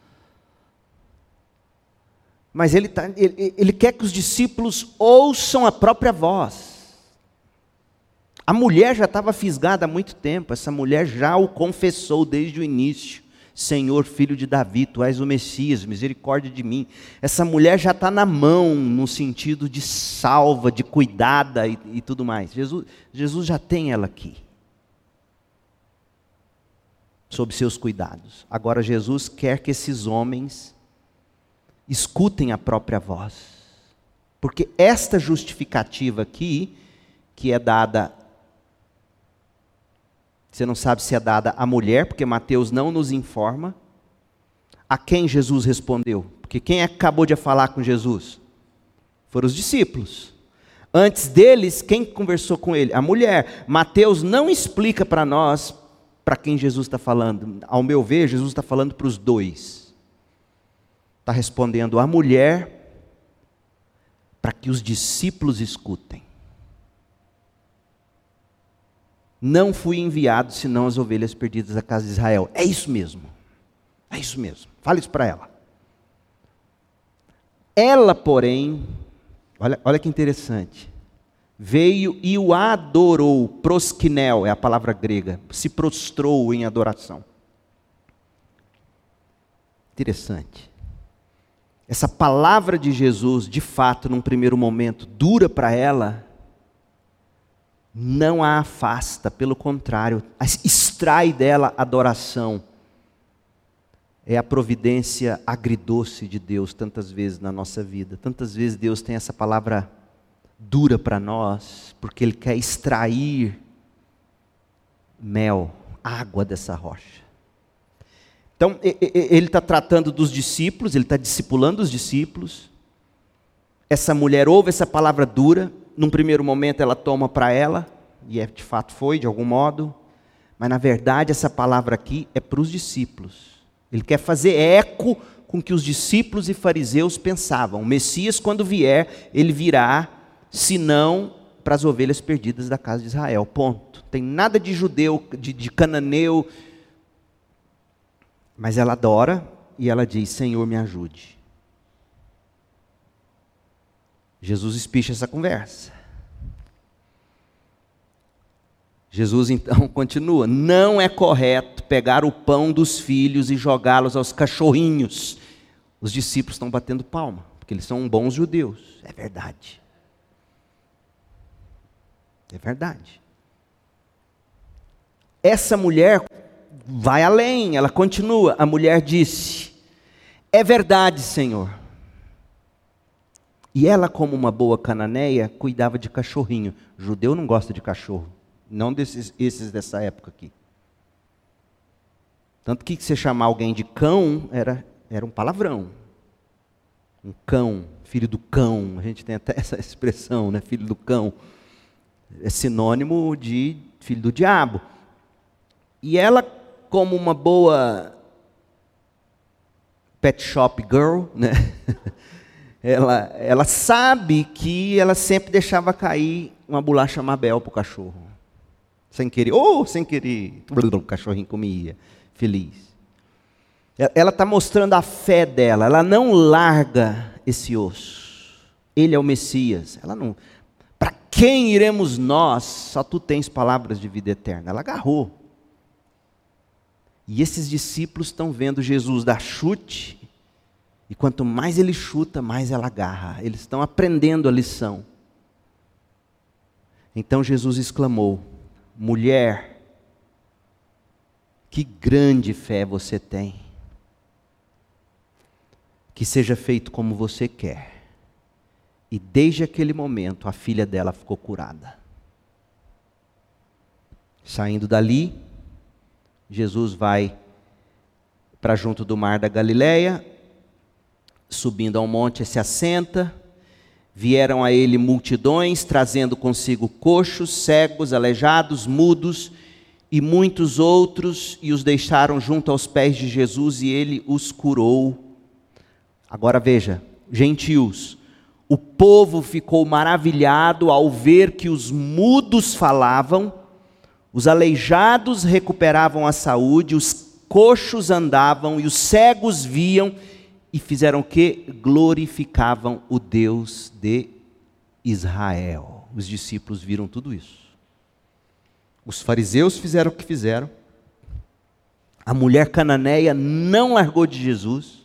Mas ele quer que os discípulos ouçam a própria voz. A mulher já estava fisgada há muito tempo, essa mulher já o confessou desde o início. Senhor, filho de Davi, tu és o Messias, misericórdia de mim. Essa mulher já está na mão, no sentido de salva, de cuidada e tudo mais. Jesus já tem ela aqui, sob seus cuidados. Agora Jesus quer que esses homens escutem a própria voz. Porque esta justificativa aqui, que é dada, você não sabe se é dada à mulher, porque Mateus não nos informa. A quem Jesus respondeu? Porque quem acabou de falar com Jesus? Foram os discípulos. Antes deles, quem conversou com ele? A mulher. Mateus não explica para nós para quem Jesus está falando? Ao meu ver, Jesus está falando para os dois. Está respondendo a mulher para que os discípulos escutem. Não fui enviado senão as ovelhas perdidas da casa de Israel. É isso mesmo. É isso mesmo. Fala isso para ela. Ela, porém, olha que interessante. Veio e o adorou. Proskinel é a palavra grega. Se prostrou em adoração. Interessante. Essa palavra de Jesus, de fato, num primeiro momento, dura para ela, não a afasta, pelo contrário, extrai dela adoração. É a providência agridoce de Deus tantas vezes na nossa vida. Tantas vezes Deus tem essa palavra dura para nós, porque Ele quer extrair mel, água dessa rocha. Então, Ele está tratando dos discípulos, Ele está discipulando os discípulos. Essa mulher ouve essa palavra dura, num primeiro momento ela toma para ela, e de fato foi, de algum modo, mas na verdade essa palavra aqui é para os discípulos. Ele quer fazer eco com o que os discípulos e fariseus pensavam. O Messias, quando vier, ele virá, senão para as ovelhas perdidas da casa de Israel. Ponto. Tem nada de judeu, de cananeu. Mas ela adora e ela diz: Senhor, me ajude. Jesus espicha essa conversa. Jesus então continua: não é correto pegar o pão dos filhos e jogá-los aos cachorrinhos. Os discípulos estão batendo palma, porque eles são bons judeus. É verdade. É verdade. Essa mulher vai além, ela continua. A mulher disse: é verdade, Senhor. E ela, como uma boa cananeia, cuidava de cachorrinho. Judeu não gosta de cachorro. Não esses dessa época aqui. Tanto que você chamar alguém de cão era um palavrão. Um cão, filho do cão. A gente tem até essa expressão, né? Filho do cão. É sinônimo de filho do diabo. E ela, como uma boa pet shop girl, né? ela sabe que ela sempre deixava cair uma bolacha Mabel para o cachorro. Sem querer, sem querer, o cachorrinho comia, feliz. Ela está mostrando a fé dela, ela não larga esse osso. Ele é o Messias. Ela não. Para quem iremos nós? Só tu tens palavras de vida eterna. Ela agarrou. E esses discípulos estão vendo Jesus dar chute, e quanto mais ele chuta, mais ela agarra. Eles estão aprendendo a lição. Então Jesus exclamou: mulher, que grande fé você tem. Que seja feito como você quer. E desde aquele momento a filha dela ficou curada. Saindo dali, Jesus vai para junto do mar da Galileia, subindo ao monte, se assenta. Vieram a ele multidões, trazendo consigo coxos, cegos, aleijados, mudos e muitos outros, e os deixaram junto aos pés de Jesus, e ele os curou. Agora veja, gentios, o povo ficou maravilhado ao ver que os mudos falavam, os aleijados recuperavam a saúde, os coxos andavam e os cegos viam, e fizeram o quê? Glorificavam o Deus de Israel. Os discípulos viram tudo isso. Os fariseus fizeram o que fizeram. A mulher cananeia não largou de Jesus.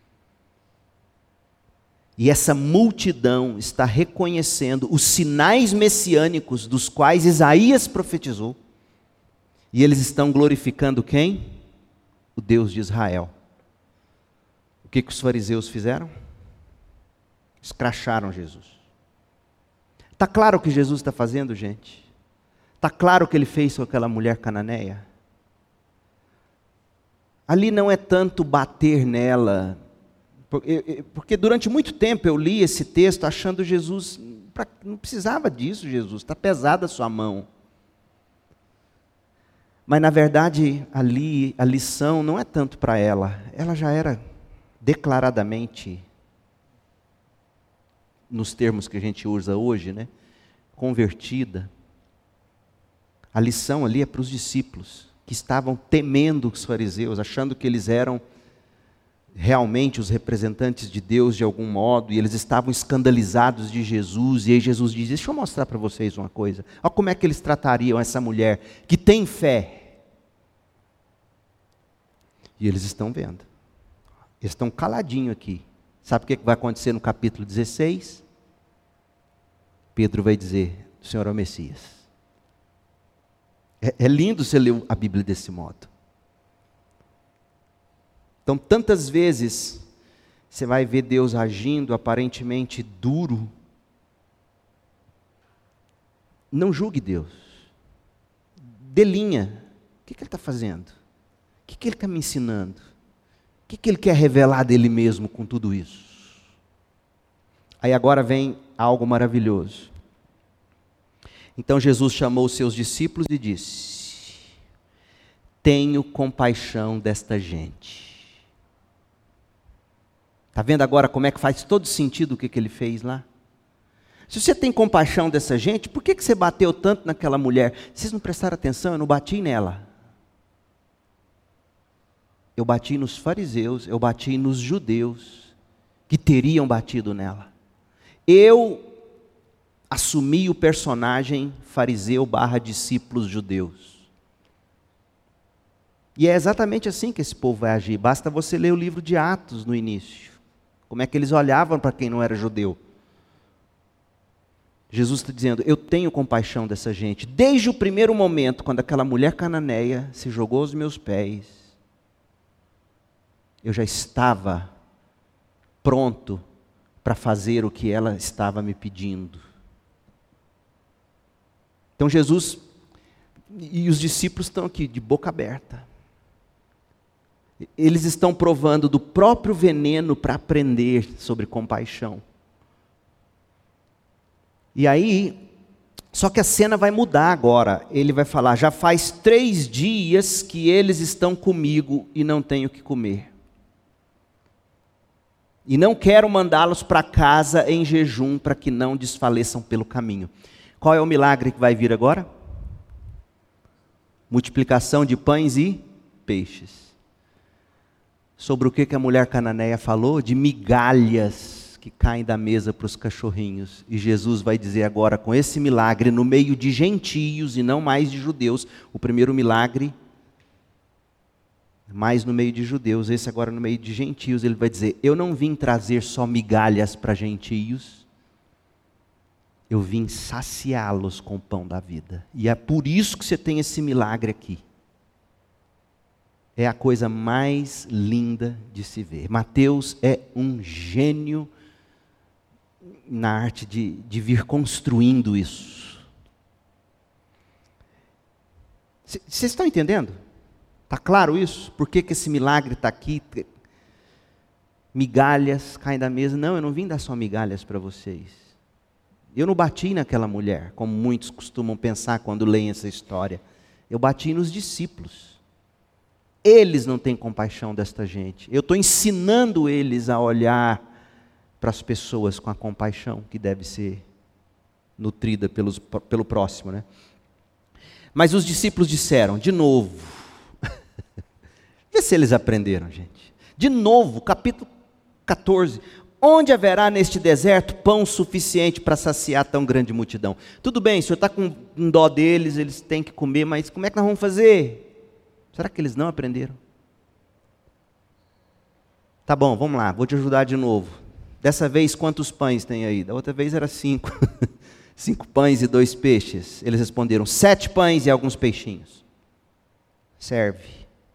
E essa multidão está reconhecendo os sinais messiânicos dos quais Isaías profetizou. E eles estão glorificando quem? O Deus de Israel. O que os fariseus fizeram? Escracharam Jesus. Está claro o que Jesus está fazendo, gente? Está claro o que ele fez com aquela mulher cananeia? Ali não é tanto bater nela, porque durante muito tempo eu li esse texto achando Jesus, não precisava disso, Jesus, está pesada a sua mão. Mas na verdade ali a lição não é tanto para ela, ela já era declaradamente, nos termos que a gente usa hoje, né, convertida. A lição ali é para os discípulos, que estavam temendo os fariseus, achando que eles eram realmente os representantes de Deus de algum modo, e eles estavam escandalizados de Jesus, e aí Jesus diz, deixa eu mostrar para vocês uma coisa, olha como é que eles tratariam essa mulher que tem fé. E eles estão vendo, eles estão caladinhos aqui. Sabe o que vai acontecer no capítulo 16? Pedro vai dizer, o Senhor é o Messias. É lindo você ler a Bíblia desse modo. Então, tantas vezes, você vai ver Deus agindo aparentemente duro. Não julgue Deus. Dê linha. O que Ele está fazendo? O que Ele está me ensinando? O que Ele quer revelar dEle mesmo com tudo isso? Aí agora vem algo maravilhoso. Então Jesus chamou os seus discípulos e disse, tenho compaixão desta gente. Está vendo agora como é que faz todo sentido o que ele fez lá? Se você tem compaixão dessa gente, por que você bateu tanto naquela mulher? Vocês não prestaram atenção, eu não bati nela. Eu bati nos fariseus, eu bati nos judeus que teriam batido nela. Eu assumi o personagem fariseu / discípulos judeus. E é exatamente assim que esse povo vai agir. Basta você ler o livro de Atos no início. Como é que eles olhavam para quem não era judeu. Jesus está dizendo, eu tenho compaixão dessa gente. Desde o primeiro momento, quando aquela mulher cananeia se jogou aos meus pés, eu já estava pronto para fazer o que ela estava me pedindo. Então Jesus e os discípulos estão aqui de boca aberta. Eles estão provando do próprio veneno para aprender sobre compaixão. E aí, só que a cena vai mudar agora. Ele vai falar, já faz 3 dias que eles estão comigo e não tenho o que comer. E não quero mandá-los para casa em jejum para que não desfaleçam pelo caminho. Qual é o milagre que vai vir agora? Multiplicação de pães e peixes. Sobre o que a mulher cananeia falou? De migalhas que caem da mesa para os cachorrinhos. E Jesus vai dizer agora, com esse milagre, no meio de gentios e não mais de judeus, o primeiro milagre, mais no meio de judeus, esse agora no meio de gentios, ele vai dizer, eu não vim trazer só migalhas para gentios, eu vim saciá-los com o pão da vida. E é por isso que você tem esse milagre aqui. É a coisa mais linda de se ver. Mateus é um gênio na arte de vir construindo isso. Vocês estão entendendo? Está claro isso? Por que esse milagre está aqui? Migalhas caem da mesa. Não, eu não vim dar só migalhas para vocês. Eu não bati naquela mulher, como muitos costumam pensar quando leem essa história. Eu bati nos discípulos. Eles não têm compaixão desta gente. Eu estou ensinando eles a olhar para as pessoas com a compaixão que deve ser nutrida pelo próximo, né? Mas os discípulos disseram, de novo, vê se eles aprenderam, gente. De novo, capítulo 14, onde haverá neste deserto pão suficiente para saciar tão grande multidão? Tudo bem, o senhor está com um dó deles, eles têm que comer, mas como é que nós vamos fazer? Será que eles não aprenderam? Tá bom, vamos lá, vou te ajudar de novo. Dessa vez, quantos pães tem aí? Da outra vez era 5. 5 pães e 2 peixes. Eles responderam, 7 pães e alguns peixinhos. Serve.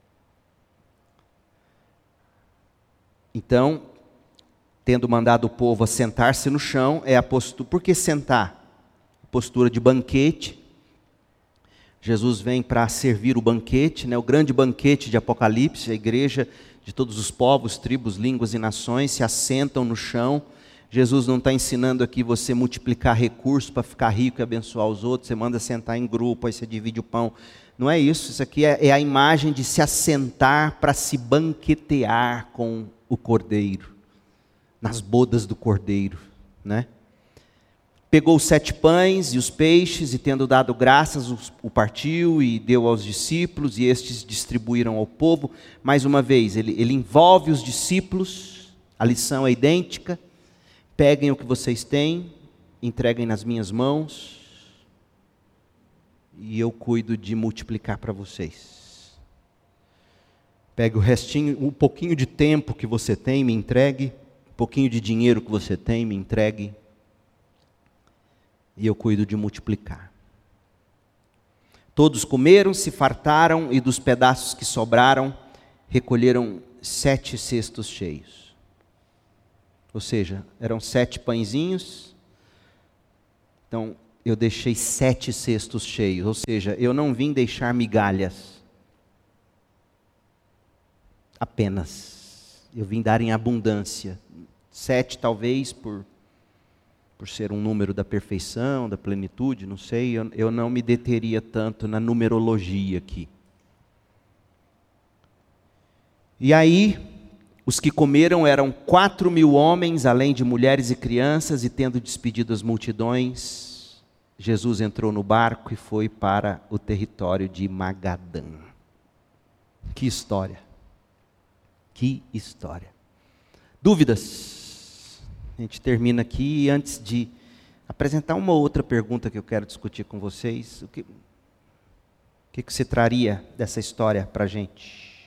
Então, tendo mandado o povo a sentar-se no chão, é a postura. Por que sentar? Postura de banquete. Jesus vem para servir o banquete, né? O grande banquete de Apocalipse, a igreja de todos os povos, tribos, línguas e nações se assentam no chão, Jesus não está ensinando aqui você multiplicar recursos para ficar rico e abençoar os outros. Você manda sentar em grupo, aí você divide o pão. Não é isso. Isso aqui é a imagem de se assentar para se banquetear com o Cordeiro, nas bodas do Cordeiro, né? Pegou os 7 pães e os peixes, e tendo dado graças, o partiu e deu aos discípulos, e estes distribuíram ao povo. Mais uma vez, ele envolve os discípulos, a lição é idêntica. Peguem o que vocês têm, entreguem nas minhas mãos, e eu cuido de multiplicar para vocês. Pegue o restinho, um pouquinho de tempo que você tem, me entregue. Um pouquinho de dinheiro que você tem, me entregue. E eu cuido de multiplicar. Todos comeram, se fartaram, e dos pedaços que sobraram, recolheram 7 cestos cheios. Ou seja, eram 7 pãezinhos. Então, eu deixei 7 cestos cheios. Ou seja, eu não vim deixar migalhas. Apenas. Eu vim dar em abundância. 7 talvez por ser um número da perfeição, da plenitude, não sei, eu não me deteria tanto na numerologia aqui. E aí, os que comeram eram 4.000 homens, além de mulheres e crianças, e tendo despedido as multidões, Jesus entrou no barco e foi para o território de Magadã. Que história! Que história! Dúvidas? A gente termina aqui, e antes de apresentar uma outra pergunta que eu quero discutir com vocês, o que você traria dessa história para a gente?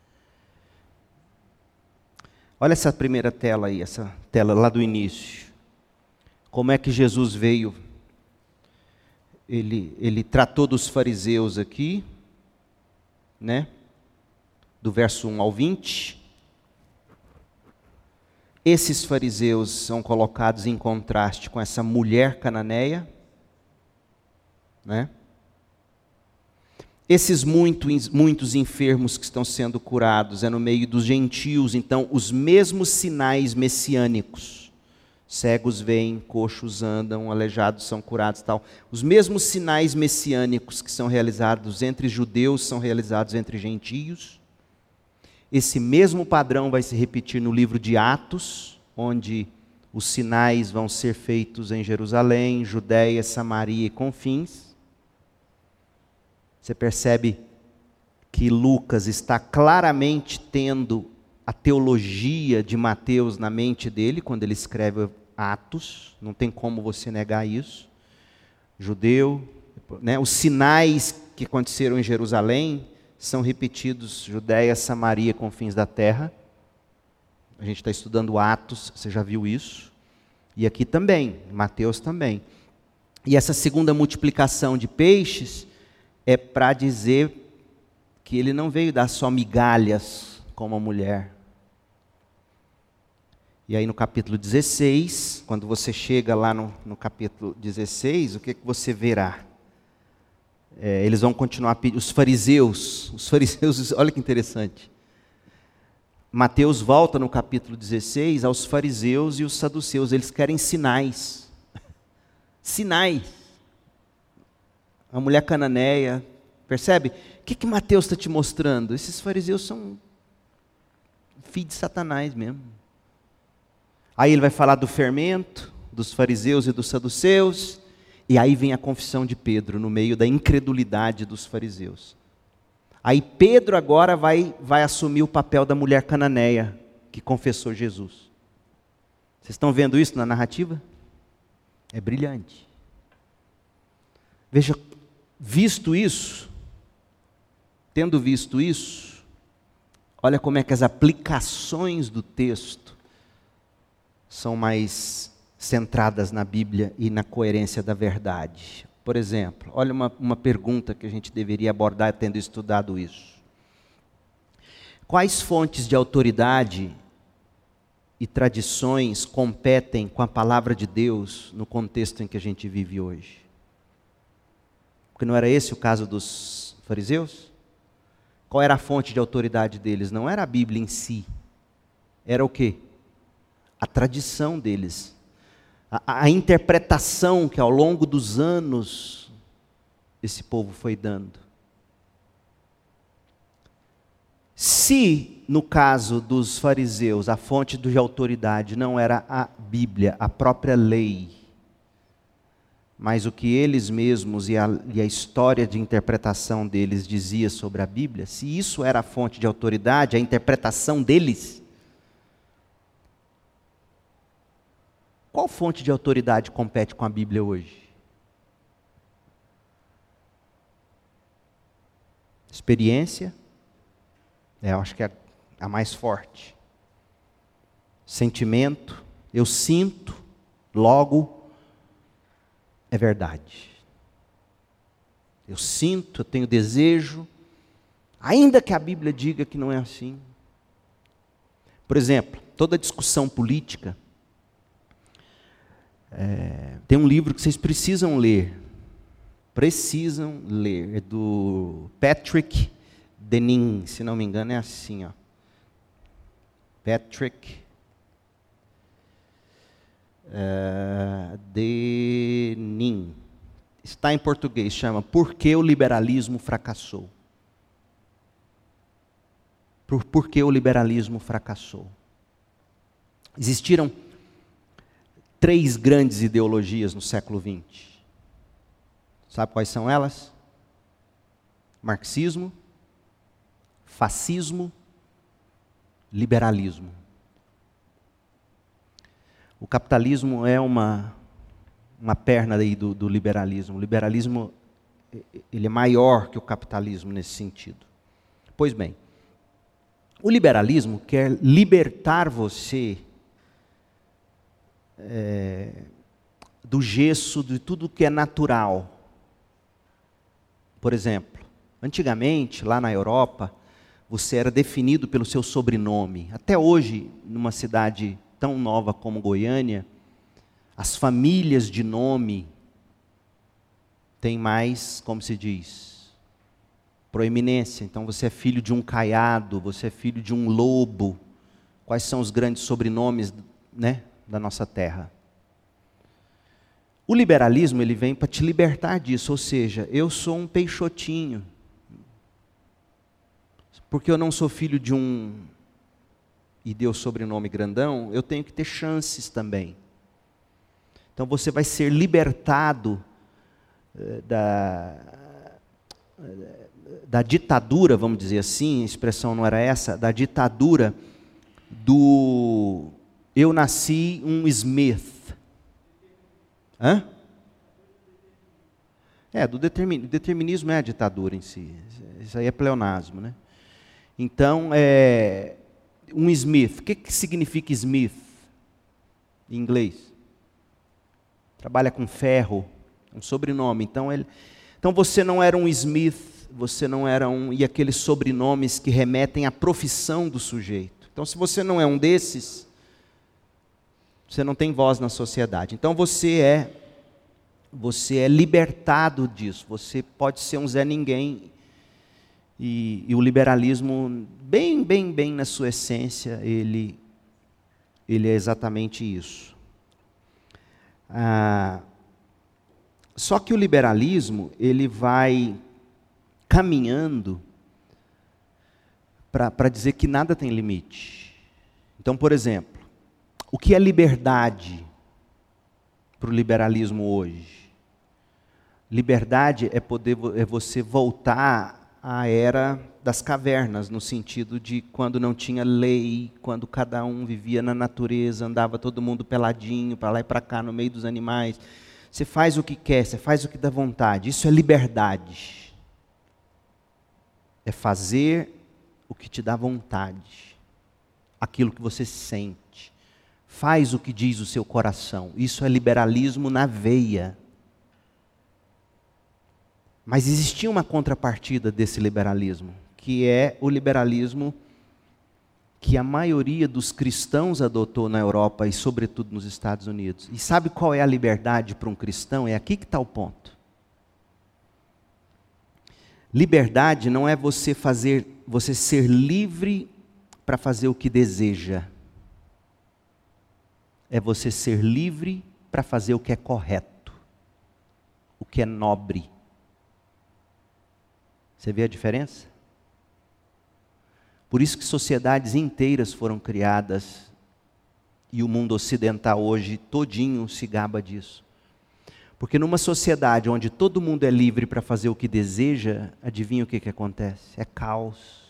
Olha essa primeira tela aí, essa tela lá do início. Como é que Jesus veio? Ele tratou dos fariseus aqui, né? Do verso 1 ao 20. Esses fariseus são colocados em contraste com essa mulher cananeia, né? Esses muitos enfermos que estão sendo curados é no meio dos gentios, então os mesmos sinais messiânicos. Cegos veem, coxos andam, aleijados são curados, tal. Os mesmos sinais messiânicos que são realizados entre judeus são realizados entre gentios. Esse mesmo padrão vai se repetir no livro de Atos, onde os sinais vão ser feitos em Jerusalém, Judéia, Samaria e confins. Você percebe que Lucas está claramente tendo a teologia de Mateus na mente dele, quando ele escreve Atos, não tem como você negar isso. Judeu, né, os sinais que aconteceram em Jerusalém são repetidos, Judéia, Samaria, confins da terra. A gente está estudando Atos, você já viu isso. E aqui também, Mateus também. E essa segunda multiplicação de peixes é para dizer que ele não veio dar só migalhas como a mulher. E aí no capítulo 16, quando você chega lá no capítulo 16, o que você verá? Eles vão continuar pedindo, os fariseus, olha que interessante. Mateus volta no capítulo 16 aos fariseus e os saduceus, eles querem sinais. Sinais. A mulher cananeia, percebe? O que Mateus está te mostrando? Esses fariseus são filhos de Satanás mesmo. Aí ele vai falar do fermento, dos fariseus e dos saduceus. E aí vem a confissão de Pedro, no meio da incredulidade dos fariseus. Aí Pedro agora vai assumir o papel da mulher cananeia, que confessou Jesus. Vocês estão vendo isso na narrativa? É brilhante. Veja, tendo visto isso, olha como é que as aplicações do texto são mais centradas na Bíblia e na coerência da verdade. Por exemplo, olha uma pergunta que a gente deveria abordar tendo estudado isso. Quais fontes de autoridade e tradições competem com a palavra de Deus no contexto em que a gente vive hoje? Porque não era esse o caso dos fariseus? Qual era a fonte de autoridade deles? Não era a Bíblia em si. Era o quê? a tradição deles, a interpretação que ao longo dos anos esse povo foi dando. Se, no caso dos fariseus, a fonte de autoridade não era a Bíblia, a própria lei, mas o que eles mesmos e a história de interpretação deles dizia sobre a Bíblia, se isso era a fonte de autoridade, a interpretação deles, qual fonte de autoridade compete com a Bíblia hoje? Experiência? Eu acho que é a mais forte. Sentimento, eu sinto, logo é verdade. Eu sinto, eu tenho desejo, ainda que a Bíblia diga que não é assim. Por exemplo, toda discussão política, tem um livro que vocês precisam ler, é do Patrick Deneen, se não me engano é assim, ó. Patrick Deneen. Está em português, chama Por que o Liberalismo Fracassou? Por que o liberalismo fracassou? Existiram 3 grandes ideologias no século XX. Sabe quais são elas? Marxismo, fascismo, liberalismo. O capitalismo é uma perna aí do liberalismo. O liberalismo ele é maior que o capitalismo nesse sentido. Pois bem, o liberalismo quer libertar você do gesso de tudo que é natural. Por exemplo, antigamente, lá na Europa, você era definido pelo seu sobrenome. Até hoje, numa cidade tão nova como Goiânia, as famílias de nome têm mais, como se diz, proeminência. Então você é filho de um caiado, você é filho de um lobo. Quais são os grandes sobrenomes, né, da nossa terra? O liberalismo ele vem para te libertar disso, ou seja, eu sou um peixotinho. Porque eu não sou filho de um e deu sobrenome grandão, eu tenho que ter chances também. Então você vai ser libertado da ditadura, vamos dizer assim, a expressão não era essa, da ditadura do eu nasci um Smith. Hã? Do determinismo é a ditadura em si. Isso aí é pleonasmo, né? Então, um Smith. O que significa Smith em inglês? Trabalha com ferro, um sobrenome. Então você não era um Smith, você não era e aqueles sobrenomes que remetem à profissão do sujeito. Então, se você não é um desses, você não tem voz na sociedade. Então você é libertado disso. Você pode ser um Zé Ninguém. E o liberalismo, bem na sua essência, ele é exatamente isso. Só que o liberalismo, ele vai caminhando para dizer que nada tem limite. Então, por exemplo, o que é liberdade para o liberalismo hoje? Liberdade é você voltar à era das cavernas, no sentido de quando não tinha lei, quando cada um vivia na natureza, andava todo mundo peladinho, para lá e para cá, no meio dos animais. Você faz o que quer, você faz o que dá vontade. Isso é liberdade. É fazer o que te dá vontade. Aquilo que você sente. Faz o que diz o seu coração. Isso é liberalismo na veia. Mas existia uma contrapartida desse liberalismo, que é o liberalismo que a maioria dos cristãos adotou na Europa e, sobretudo, nos Estados Unidos. E sabe qual é a liberdade para um cristão? É aqui que está o ponto. Liberdade não é você ser livre para fazer o que deseja. é você ser livre para fazer o que é correto, o que é nobre. Você vê a diferença? Por isso que sociedades inteiras foram criadas e o mundo ocidental hoje todinho se gaba disso. Porque numa sociedade onde todo mundo é livre para fazer o que deseja, adivinha o que acontece? É caos.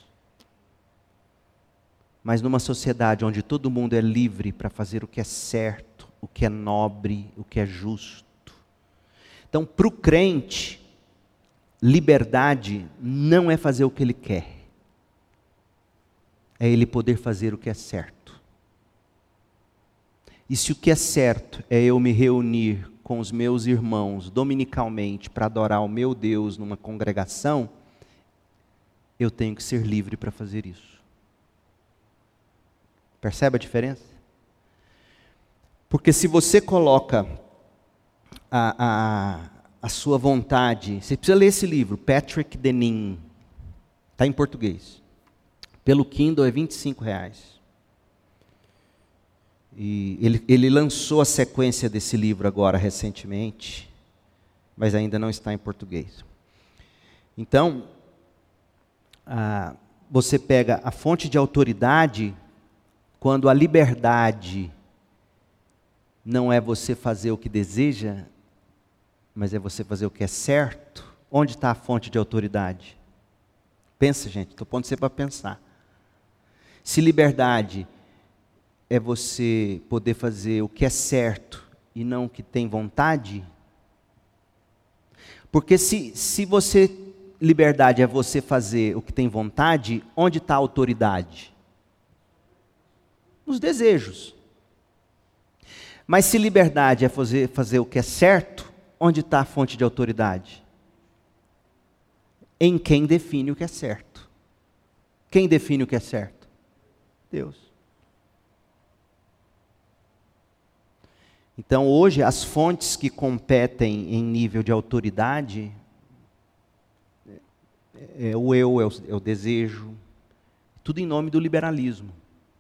Mas numa sociedade onde todo mundo é livre para fazer o que é certo, o que é nobre, o que é justo. Então, para o crente, liberdade não é fazer o que ele quer. É ele poder fazer o que é certo. E se o que é certo é eu me reunir com os meus irmãos dominicalmente para adorar o meu Deus numa congregação, eu tenho que ser livre para fazer isso. Percebe a diferença? Porque se você coloca a sua vontade, você precisa ler esse livro, Patrick Deneen, está em português. Pelo Kindle é R$25. E ele lançou a sequência desse livro agora recentemente, mas ainda não está em português. Então, você pega a fonte de autoridade quando a liberdade não é você fazer o que deseja, mas é você fazer o que é certo. Onde está a fonte de autoridade? Pensa, gente, estou pondo você para pensar. Se liberdade é você poder fazer o que é certo e não o que tem vontade, porque se você, liberdade é você fazer o que tem vontade, onde está a autoridade? Nos desejos. Mas se liberdade é fazer o que é certo, onde está a fonte de autoridade? Em quem define o que é certo. Quem define o que é certo? Deus. Então hoje as fontes que competem em nível de autoridade é o eu, é o desejo, tudo em nome do liberalismo.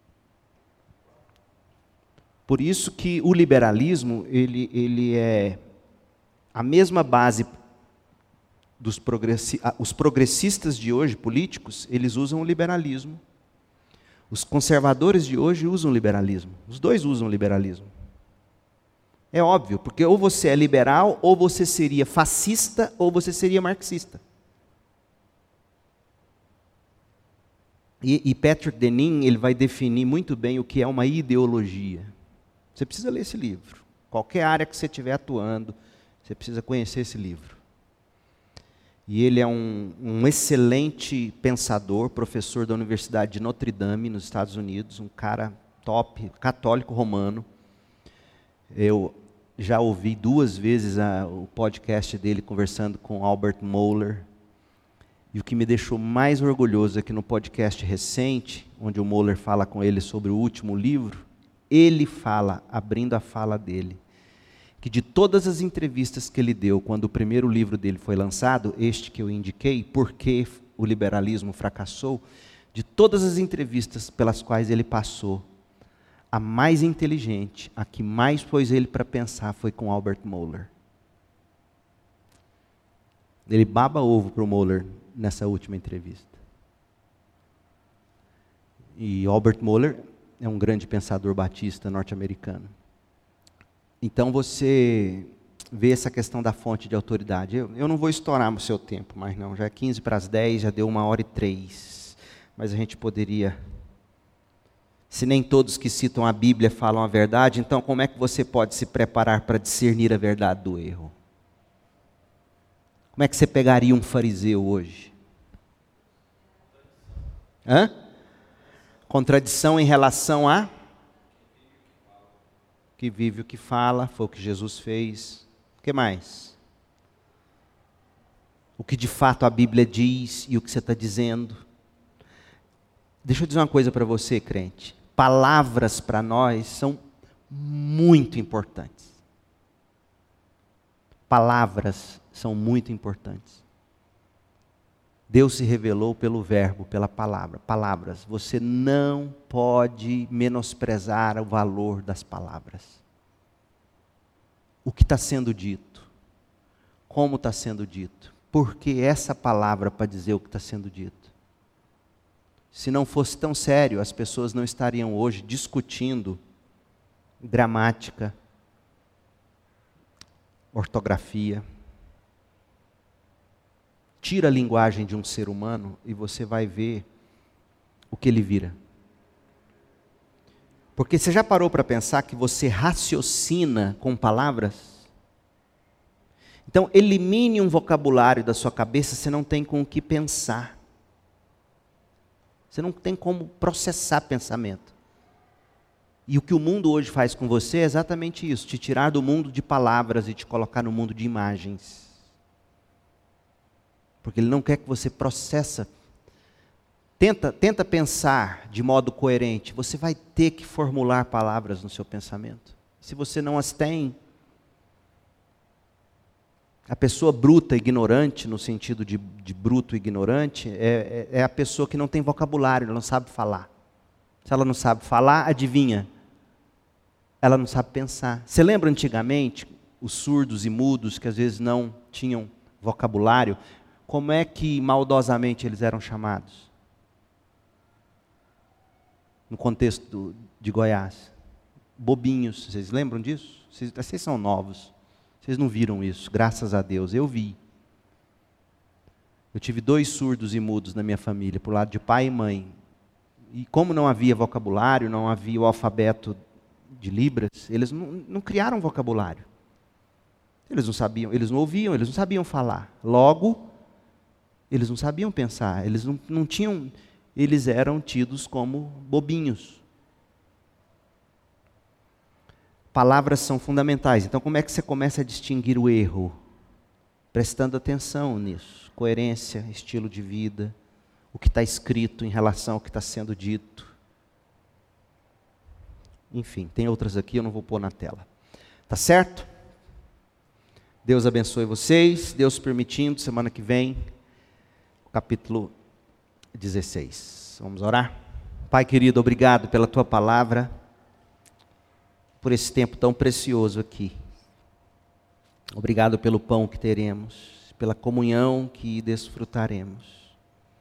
Por isso que o liberalismo, ele é a mesma base dos os progressistas de hoje, políticos, eles usam o liberalismo. Os conservadores de hoje usam o liberalismo. Os dois usam o liberalismo. É óbvio, porque ou você é liberal, ou você seria fascista, ou você seria marxista. E Patrick Deneen, ele vai definir muito bem o que é uma ideologia. Você precisa ler esse livro. Qualquer área que você estiver atuando, você precisa conhecer esse livro. E ele é um excelente pensador, professor da Universidade de Notre Dame, nos Estados Unidos, um cara top, católico romano. Eu já ouvi 2 vezes o podcast dele conversando com Albert Mohler. E o que me deixou mais orgulhoso é que no podcast recente, onde o Mohler fala com ele sobre o último livro, ele fala, abrindo a fala dele, que de todas as entrevistas que ele deu quando o primeiro livro dele foi lançado, este que eu indiquei, Por que o Liberalismo Fracassou, de todas as entrevistas pelas quais ele passou, a mais inteligente, a que mais pôs ele para pensar foi com Albert Mohler. Ele baba ovo para o Mohler nessa última entrevista. E Albert Mohler é um grande pensador batista norte-americano. Então você vê essa questão da fonte de autoridade. Eu não vou estourar o seu tempo, mas não, já é 15 para as 10, já deu 1h03. Mas a gente poderia... Se nem todos que citam a Bíblia falam a verdade, então como é que você pode se preparar para discernir a verdade do erro? Como é que você pegaria um fariseu hoje? Contradição em relação a? Que vive o que fala, foi o que Jesus fez. O que mais? O que de fato a Bíblia diz e o que você está dizendo. Deixa eu dizer uma coisa para você, crente. Palavras para nós são muito importantes. Palavras são muito importantes. Deus se revelou pelo verbo, pela palavra. Palavras. Você não pode menosprezar o valor das palavras. O que está sendo dito. Como está sendo dito. Por que essa palavra para dizer o que está sendo dito? Se não fosse tão sério, as pessoas não estariam hoje discutindo gramática, ortografia. Tira a linguagem de um ser humano e você vai ver o que ele vira. Porque você já parou para pensar que você raciocina com palavras? Então, elimine um vocabulário da sua cabeça, você não tem com o que pensar. Você não tem como processar pensamento. E o que o mundo hoje faz com você é exatamente isso, te tirar do mundo de palavras e te colocar no mundo de imagens. Porque ele não quer que você processa. Tenta pensar de modo coerente. Você vai ter que formular palavras no seu pensamento. Se você não as tem, a pessoa bruta, ignorante, no sentido de bruto, ignorante, é a pessoa que não tem vocabulário, ela não sabe falar. Se ela não sabe falar, adivinha? Ela não sabe pensar. Você lembra antigamente, os surdos e mudos, que às vezes não tinham vocabulário, como é que maldosamente eles eram chamados? No contexto de Goiás. Bobinhos, vocês lembram disso? Vocês são novos. Vocês não viram isso, graças a Deus, eu vi. Eu tive 2 surdos e mudos na minha família, por lado de pai e mãe. E como não havia vocabulário, não havia o alfabeto de Libras, eles não criaram vocabulário. Eles não sabiam, eles não ouviam, eles não sabiam falar. Logo, eles não sabiam pensar, eles não tinham, eles eram tidos como bobinhos. Palavras são fundamentais. Então, como é que você começa a distinguir o erro? Prestando atenção nisso. Coerência, estilo de vida, o que está escrito em relação ao que está sendo dito. Enfim, tem outras aqui, eu não vou pôr na tela. Tá certo? Deus abençoe vocês. Deus permitindo, semana que vem, capítulo 16. Vamos orar? Pai querido, obrigado pela tua palavra, por esse tempo tão precioso aqui. Obrigado pelo pão que teremos, pela comunhão que desfrutaremos.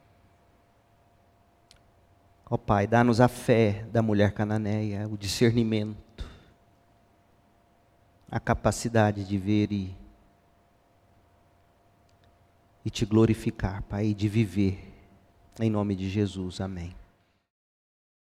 Ó Pai, dá-nos a fé da mulher cananeia, o discernimento, a capacidade de ver e te glorificar, Pai, e de viver. Em nome de Jesus, amém.